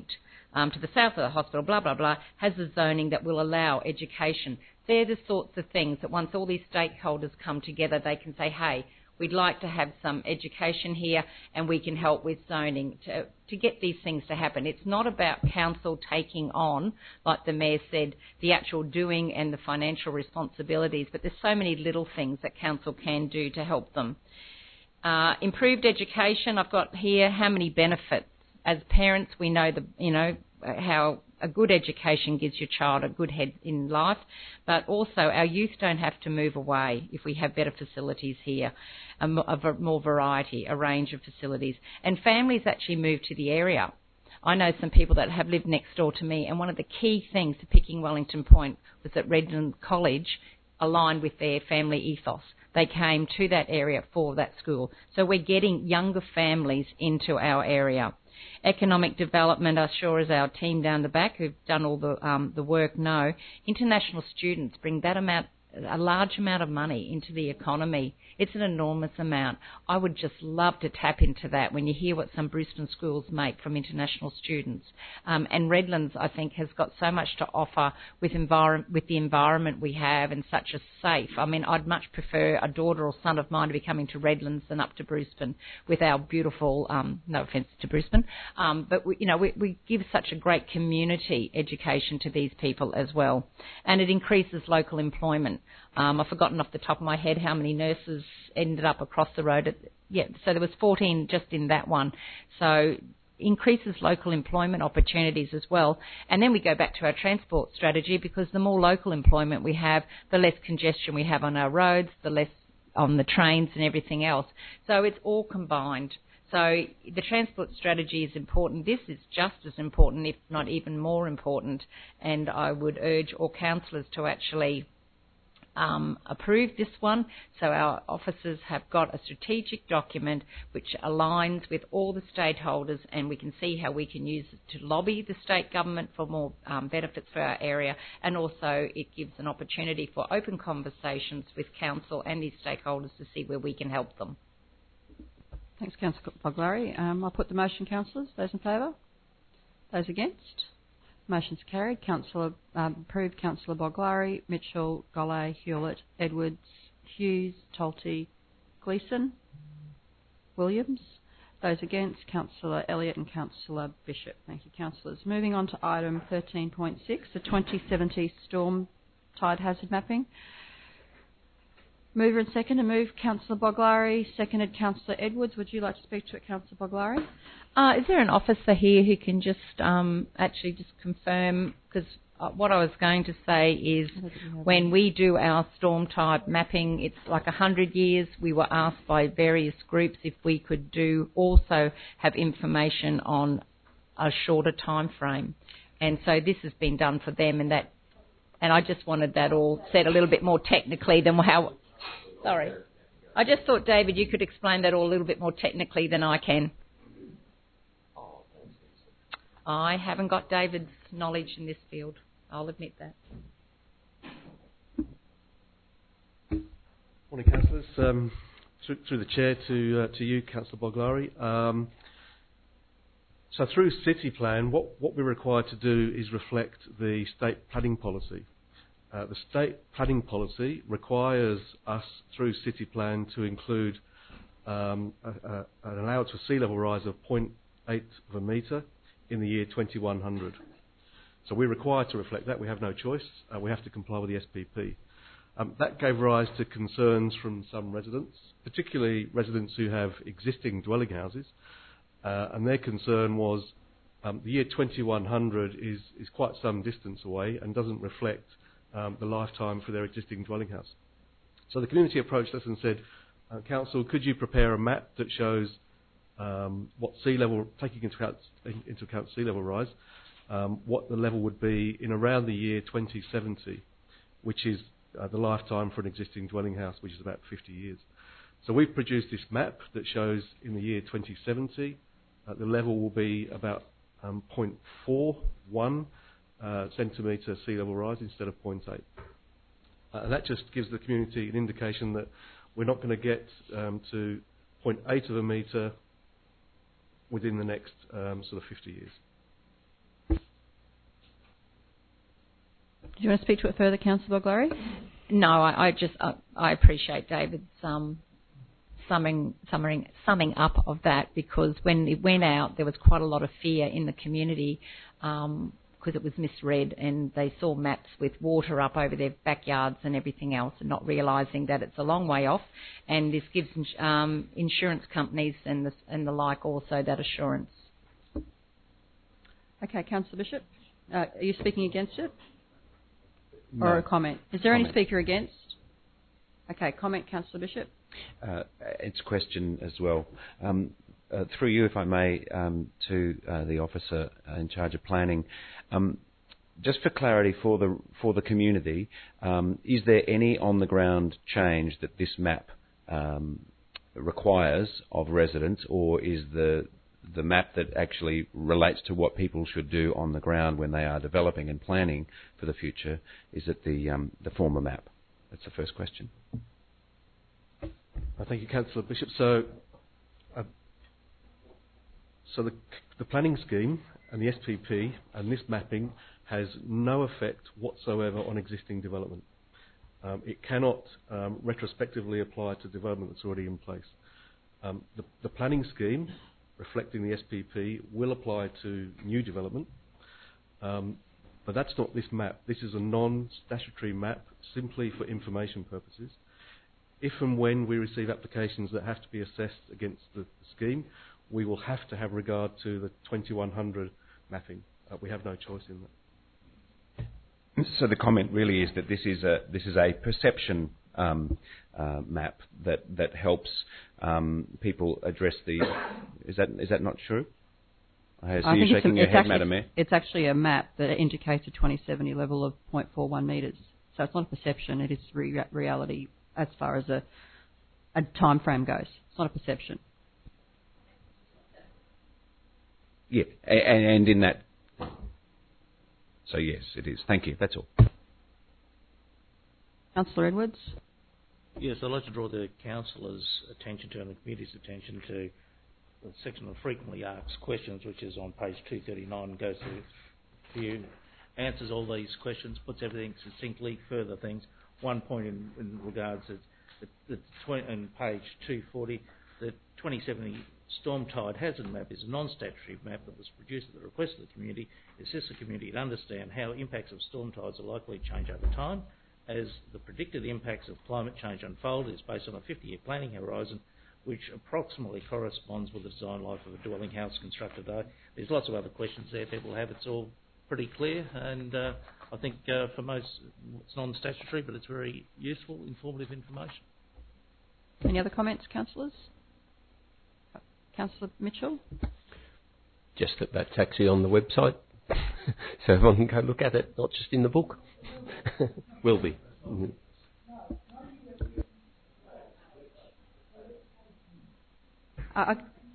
um, to the south of the hospital, blah, blah, blah, has a zoning that will allow education. They're the sorts of things that once all these stakeholders come together, they can say, hey, we'd like to have some education here and we can help with zoning to, to get these things to happen. It's not about council taking on, like the Mayor said, the actual doing and the financial responsibilities, but there's so many little things that council can do to help them. Uh, improved education, I've got here how many benefits. As parents, we know the, you know, how a good education gives your child a good head in life, but also our youth don't have to move away if we have better facilities here, a, a more variety, a range of facilities. And families actually move to the area. I know some people that have lived next door to me, and one of the key things to picking Wellington Point was that Redland College aligned with their family ethos. They came to that area for that school. So we're getting younger families into our area. Economic development, I'm sure as our team down the back who've done all the um, the work know, international students bring that amount, a large amount of money into the economy. It's an enormous amount. I would just love to tap into that when you hear what some Brisbane schools make from international students. Um, and Redlands, I think, has got so much to offer with, envir- with the environment we have and such a safe. I mean, I'd much prefer a daughter or son of mine to be coming to Redlands than up to Brisbane with our beautiful, um, no offence to Brisbane, um, but we, you know, we, we give such a great community education to these people as well. And it increases local employment. Um, I've forgotten off the top of my head how many nurses ended up across the road. At, yeah, so there was fourteen just in that one. So increases local employment opportunities as well. And then we go back to our transport strategy, because the more local employment we have, the less congestion we have on our roads, the less on the trains and everything else. So it's all combined. So the transport strategy is important. This is just as important, if not even more important. And I would urge all councillors to actually Um, approve this one, so our officers have got a strategic document which aligns with all the stakeholders, and we can see how we can use it to lobby the state government for more um, benefits for our area, and also it gives an opportunity for open conversations with council and these stakeholders to see where we can help them. Thanks, Councillor Boglari. Um, I'll put the motion, councillors. Those in favour? Those against? Motion's carried. Councillor um, approved. Councillor Boglari, Mitchell, Golay, Hewlett, Edwards, Hughes, Tolte, Gleeson, Williams. Those against, Councillor Elliott and Councillor Bishop. Thank you, councillors. Moving on to item thirteen point six, the twenty seventy storm tide hazard mapping. Mover and second, and move Councillor Boglari, seconded Councillor Edwards. Would you like to speak to it, Councillor Boglari? Uh, is there an officer here who can just um, actually just confirm, because uh, what I was going to say is when we do our storm type mapping, it's like one hundred years. We were asked by various groups if we could do also have information on a shorter time frame. And so this has been done for them, and that, and I just wanted that all said a little bit more technically than how... Sorry. I just thought, David, you could explain that all a little bit more technically than I can. I haven't got David's knowledge in this field. I'll admit that. Morning, councillors. Um, through, through the chair to uh, to you, Councillor Boglari. Um, so through City Plan, what, what we're required to do is reflect the state planning policy. Uh, the state planning policy requires us, through City Plan, to include um, a, a, an allowance for sea level rise of zero point eight of a metre in the year twenty-one hundred. So we're required to reflect that. We have no choice. Uh, we have to comply with the S P P. Um, that gave rise to concerns from some residents, particularly residents who have existing dwelling houses, uh, and their concern was um, the year twenty-one hundred is, is quite some distance away and doesn't reflect um, the lifetime for their existing dwelling house. So the community approached us and said, uh, Council, could you prepare a map that shows um, what sea level, taking into account, into account sea level rise, um, what the level would be in around the year twenty seventy, which is uh, the lifetime for an existing dwelling house, which is about fifty years. So we've produced this map that shows in the year twenty seventy, uh, the level will be about um, zero point four one uh, centimetre sea level rise instead of zero point eight. Uh, and that just gives the community an indication that we're not going to get um, to zero point eight of a metre within the next um, sort of fifty years. Do you want to speak to it further, Councillor Boglari? No, I, I just uh, I appreciate David's um, summing, summing summing up of that, because when it went out, there was quite a lot of fear in the community um, because it was misread, and they saw maps with water up over their backyards and everything else, and not realising that it's a long way off. And this gives um, insurance companies and the, and the like also that assurance. Okay, Councillor Bishop, uh, are you speaking against it? No. Or a comment? Is there Comment. any speaker against? Okay, comment, Councillor Bishop. Uh, it's a question as well. Um, uh, through you, if I may, um, to uh, the officer in charge of planning. Um, just for clarity for the for the community, um, is there any on-the-ground change that this map um, requires of residents, or is the the map that actually relates to what people should do on the ground when they are developing and planning for the future, is it the um, the former map? That's the first question. Uh, thank you, Councillor Bishop. So, uh, so the, the planning scheme and the S P P and this mapping has no effect whatsoever on existing development. Um, it cannot um, retrospectively apply to development that's already in place. Um, the, the planning scheme, reflecting the S P P, will apply to new development, um, but that's not this map. This is a non-statutory map, simply for information purposes. If and when we receive applications that have to be assessed against the scheme, we will have to have regard to the twenty-one hundred mapping. Uh, we have no choice in that. So the comment really is that this is a this is a perception um, uh, map that that helps um, people address the. Is that is that not true? I see I you think shaking it's, a, your it's head, actually, Madam Mayor. It's actually a map that indicates a twenty seventy level of zero point four one metres. So it's not a perception; it is re- reality as far as a, a time frame goes. It's not a perception. Yeah, and, and in that. So yes, it is. Thank you. That's all. Councillor Edwards. Yes, I'd like to draw the councillors' attention to and the committee's attention to the section of frequently asked questions, which is on page two thirty-nine, goes through you, answers all these questions, puts everything succinctly, further things. One point in, in regards to the, the tw- in page two forty, the twenty seventy Storm Tide Hazard Map is a non-statutory map that was produced at the request of the community. It assists the community to understand how impacts of storm tides are likely to change over time. As the predicted impacts of climate change unfold, it is based on a fifty-year planning horizon, which approximately corresponds with the design life of a dwelling house constructed today. There's lots of other questions there people have. It's all pretty clear, and uh, I think uh, for most it's non-statutory, but it's very useful, informative information. Any other comments, councillors? Councillor Mitchell? Just that that's actually on the website, so everyone can go look at it, not just in the book. Will be. Mm-hmm. Uh,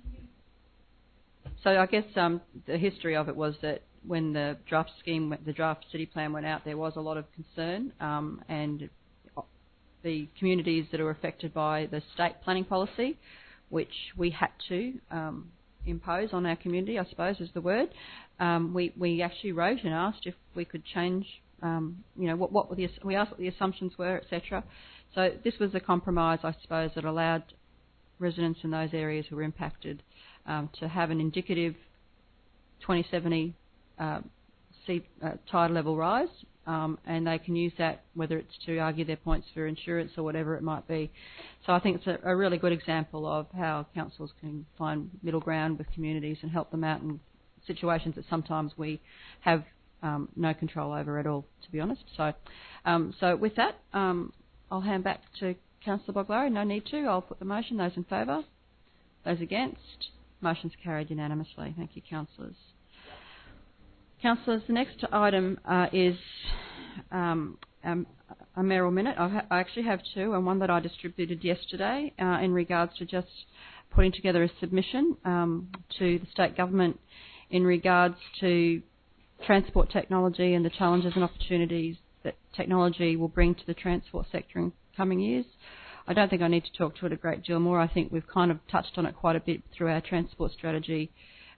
so I guess um, the history of it was that when the draft scheme, the draft city plan went out, there was a lot of concern, um, and the communities that are affected by the state planning policy, which we had to um, impose on our community, I suppose is the word. Um, we we actually wrote and asked if we could change, um, you know, what what were the we asked what the assumptions were, et cetera. So this was a compromise, I suppose, that allowed residents in those areas who were impacted um, to have an indicative twenty seventy uh, sea uh, tide level rise, um, and they can use that whether it's to argue their points for insurance or whatever it might be. So I think it's a, a really good example of how councils can find middle ground with communities and help them out in situations that sometimes we have um, no control over at all, to be honest. So, um, so with that, um, I'll hand back to Councillor Boglari. No need to. I'll put the motion. Those in favour? Those against? Motion's carried unanimously. Thank you, councillors. Councillors, the next item uh, is um, um, a mayoral minute. I, ha- I actually have two, and one that I distributed yesterday uh, in regards to just putting together a submission um, to the state government in regards to transport technology and the challenges and opportunities that technology will bring to the transport sector in coming years. I don't think I need to talk to it a great deal more. I think we've kind of touched on it quite a bit through our transport strategy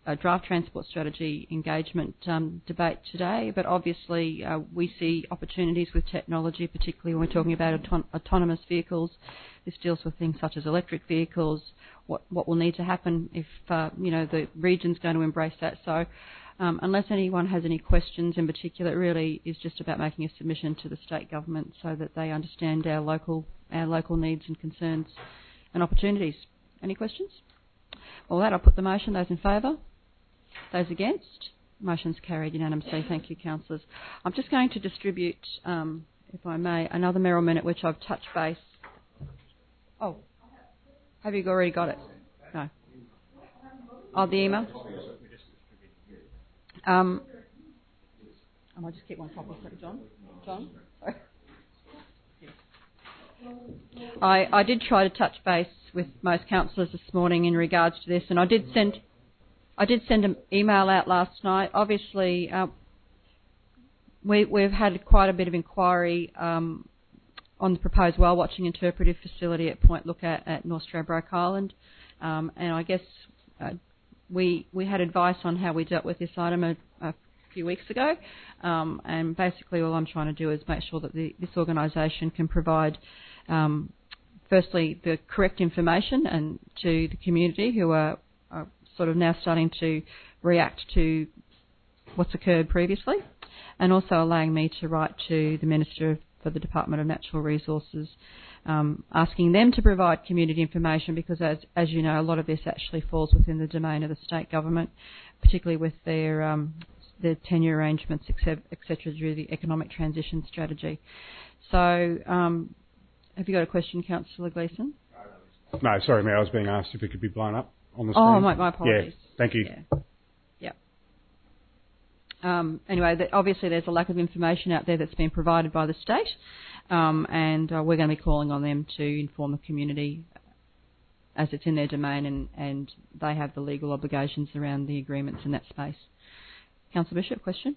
a draft transport strategy engagement um, debate today, but obviously uh, we see opportunities with technology, particularly when we're talking about auton- autonomous vehicles. This deals with things such as electric vehicles, what what will need to happen if uh, you know the region's going to embrace that. So um, unless anyone has any questions in particular, it really is just about making a submission to the state government so that they understand our local our local needs and concerns and opportunities. Any questions? Well, that I'll put the motion. Those in favour? Those against? Motion's carried unanimously. Thank you, councillors. I'm just going to distribute, um, if I may, another mayoral minute which I've touched base. Oh, have you already got it? No. Oh, the email? Um, I might just keep one copy. John? John? Sorry. I, I did try to touch base with most councillors this morning in regards to this, and I did send I did send an email out last night. Obviously, uh, we, we've had quite a bit of inquiry um, on the proposed whale watching interpretive facility at Point Lookout at North Stradbroke Island, um, and I guess uh, we we had advice on how we dealt with this item a, a few weeks ago, um, and basically all I'm trying to do is make sure that the, this organisation can provide um, firstly the correct information and to the community who are, are sort of now starting to react to what's occurred previously, and also allowing me to write to the Minister for the Department of Natural Resources, um, asking them to provide community information because, as, as you know, a lot of this actually falls within the domain of the state government, particularly with their um, their tenure arrangements, et cetera, through the economic transition strategy. So, um, have you got a question, Councillor Gleeson? No, sorry, Mayor, I was being asked if it could be blown up on the screen. Oh, my, my apologies. Yeah, thank you. Yeah. Yep. Um, anyway, the, obviously there's a lack of information out there that's been provided by the state, um, and uh, we're going to be calling on them to inform the community as it's in their domain, and, and they have the legal obligations around the agreements in that space. Councillor Bishop, question?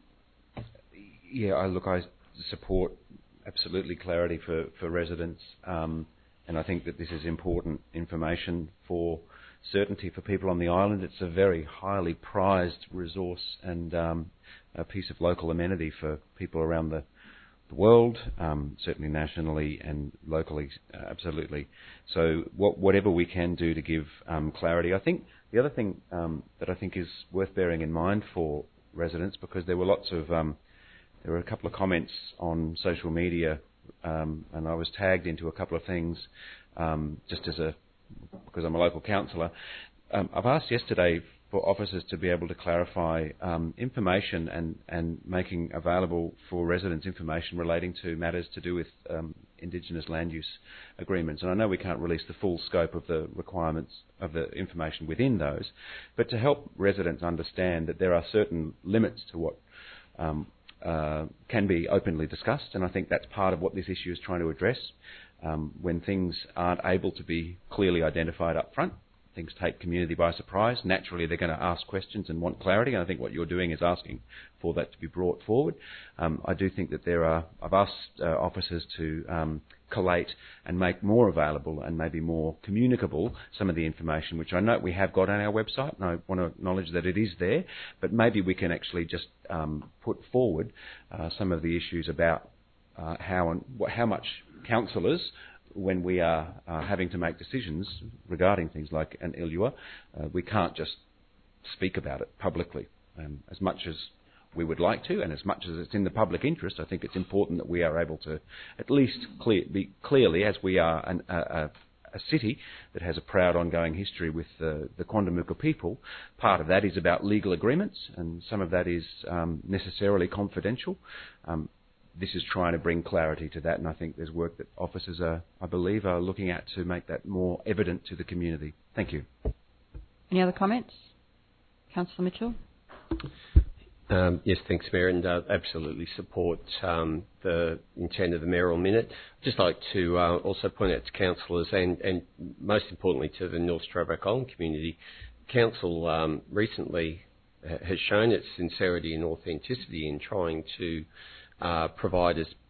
Yeah, I, look, I support absolutely clarity for, for residents, um, and I think that this is important information for certainty for people on the island. It's a very highly prized resource and um, a piece of local amenity for people around the, the world, um, certainly nationally and locally, uh, absolutely. So what, whatever we can do to give um, clarity. I think the other thing um, that I think is worth bearing in mind for residents, because there were lots of um, there were a couple of comments on social media, um, and I was tagged into a couple of things um, just as a because I'm a local councillor. Um, I've asked yesterday for officers to be able to clarify um, information and, and making available for residents information relating to matters to do with um, Indigenous land use agreements. And I know we can't release the full scope of the requirements of the information within those, but to help residents understand that there are certain limits to what um, uh, can be openly discussed, and I think that's part of what this issue is trying to address. Um, when things aren't able to be clearly identified up front, things take community by surprise. Naturally, they're going to ask questions and want clarity, and I think what you're doing is asking for that to be brought forward. Um, I do think that there are, I've asked uh, officers to um, collate and make more available and maybe more communicable some of the information, which I know we have got on our website, and I want to acknowledge that it is there, but maybe we can actually just um, put forward uh, some of the issues about uh, how and how much councillors, when we are uh, having to make decisions regarding things like an I L U A, uh, we can't just speak about it publicly. Um, as much as we would like to, and as much as it's in the public interest, I think it's important that we are able to at least clear, be clearly, as we are an, a, a, a city that has a proud ongoing history with the, the Quandamooka people. Part of that is about legal agreements, and some of that is um, necessarily confidential. Um, This is trying to bring clarity to that, and I think there's work that officers are, I believe, are looking at to make that more evident to the community. Thank you. Any other comments? Councillor Mitchell? Um, yes, thanks, Mayor, and uh, absolutely support um, the intent of the mayoral minute. I'd just like to uh, also point out to councillors and, and most importantly to the North Stradbroke Island community, Council um, recently has shown its sincerity and authenticity in trying to Uh, provide as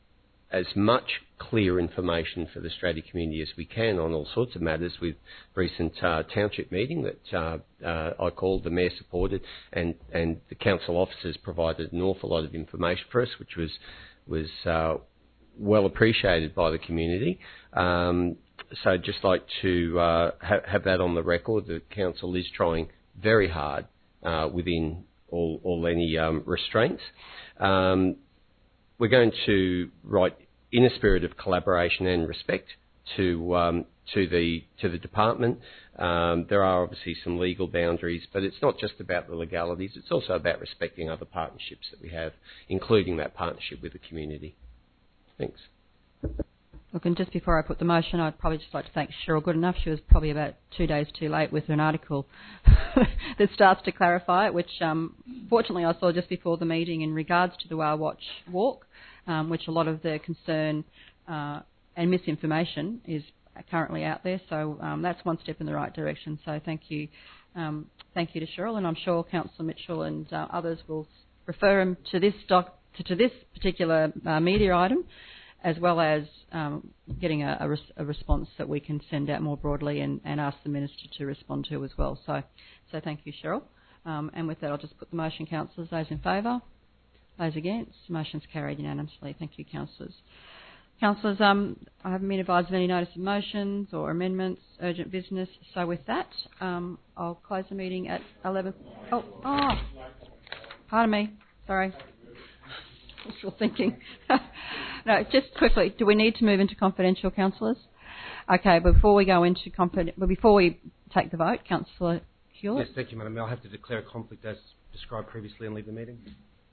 as much clear information for the Australia community as we can on all sorts of matters. With recent uh, township meeting that uh, uh, I called, the Mayor supported, and, and the council officers provided an awful lot of information for us, which was was uh, well appreciated by the community. Um, so I'd just like to uh, ha- have that on the record. The council is trying very hard uh, within all, all any um, restraints. Um, we're going to write in a spirit of collaboration and respect to um, to the to the department. Um, there are obviously some legal boundaries, but it's not just about the legalities. It's also about respecting other partnerships that we have, including that partnership with the community. Thanks. Look, and just before I put the motion, I'd probably just like to thank Cheryl Goodenough. She was probably about two days too late with an article that starts to clarify it, which um, fortunately I saw just before the meeting in regards to the Whale Watch Walk, um, which a lot of the concern uh, and misinformation is currently out there. So um, that's one step in the right direction. So thank you, um, thank you to Cheryl, and I'm sure Councillor Mitchell and uh, others will refer him to this doc to, to this particular uh, media item, as well as um, getting a, a, res- a response that we can send out more broadly and, and ask the Minister to respond to as well. So, so thank you, Cheryl. Um, and with that, I'll just put the motion, councillors. Those in favour? Those against? Motion's carried unanimously. Thank you, councillors. Councillors, um, I haven't been advised of any notice of motions or amendments, urgent business. So with that, um, I'll close the meeting at eleven. Oh, oh, pardon me. Sorry. Wishful thinking. No, just quickly, do we need to move into confidential, councillors? Okay, before we go into confidential, well, before we take the vote, Councillor Hewlett. Yes, thank you, Madam Mayor. I'll have to declare a conflict as described previously and leave the meeting.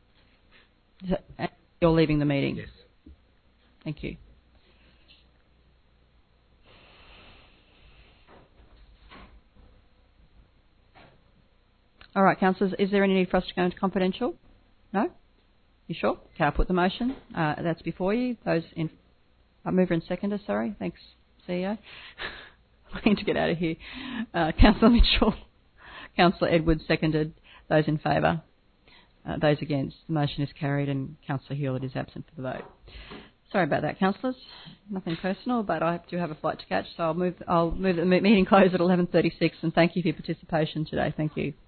You're leaving the meeting? Yes. Thank you. All right, councillors, is there any need for us to go into confidential? No? You sure? Okay, I'll put the motion. Uh, that's before you. Those in... Uh, mover and seconder, sorry. Thanks, C E O. I need to get out of here. Uh, Councillor Mitchell. Councillor Edwards seconded. Those in favour. Uh, those against. The motion is carried and Councillor Hewlett is absent for the vote. Sorry about that, councillors. Nothing personal, but I do have a flight to catch, so I'll move, I'll move the meeting close at eleven thirty-six, and thank you for your participation today. Thank you.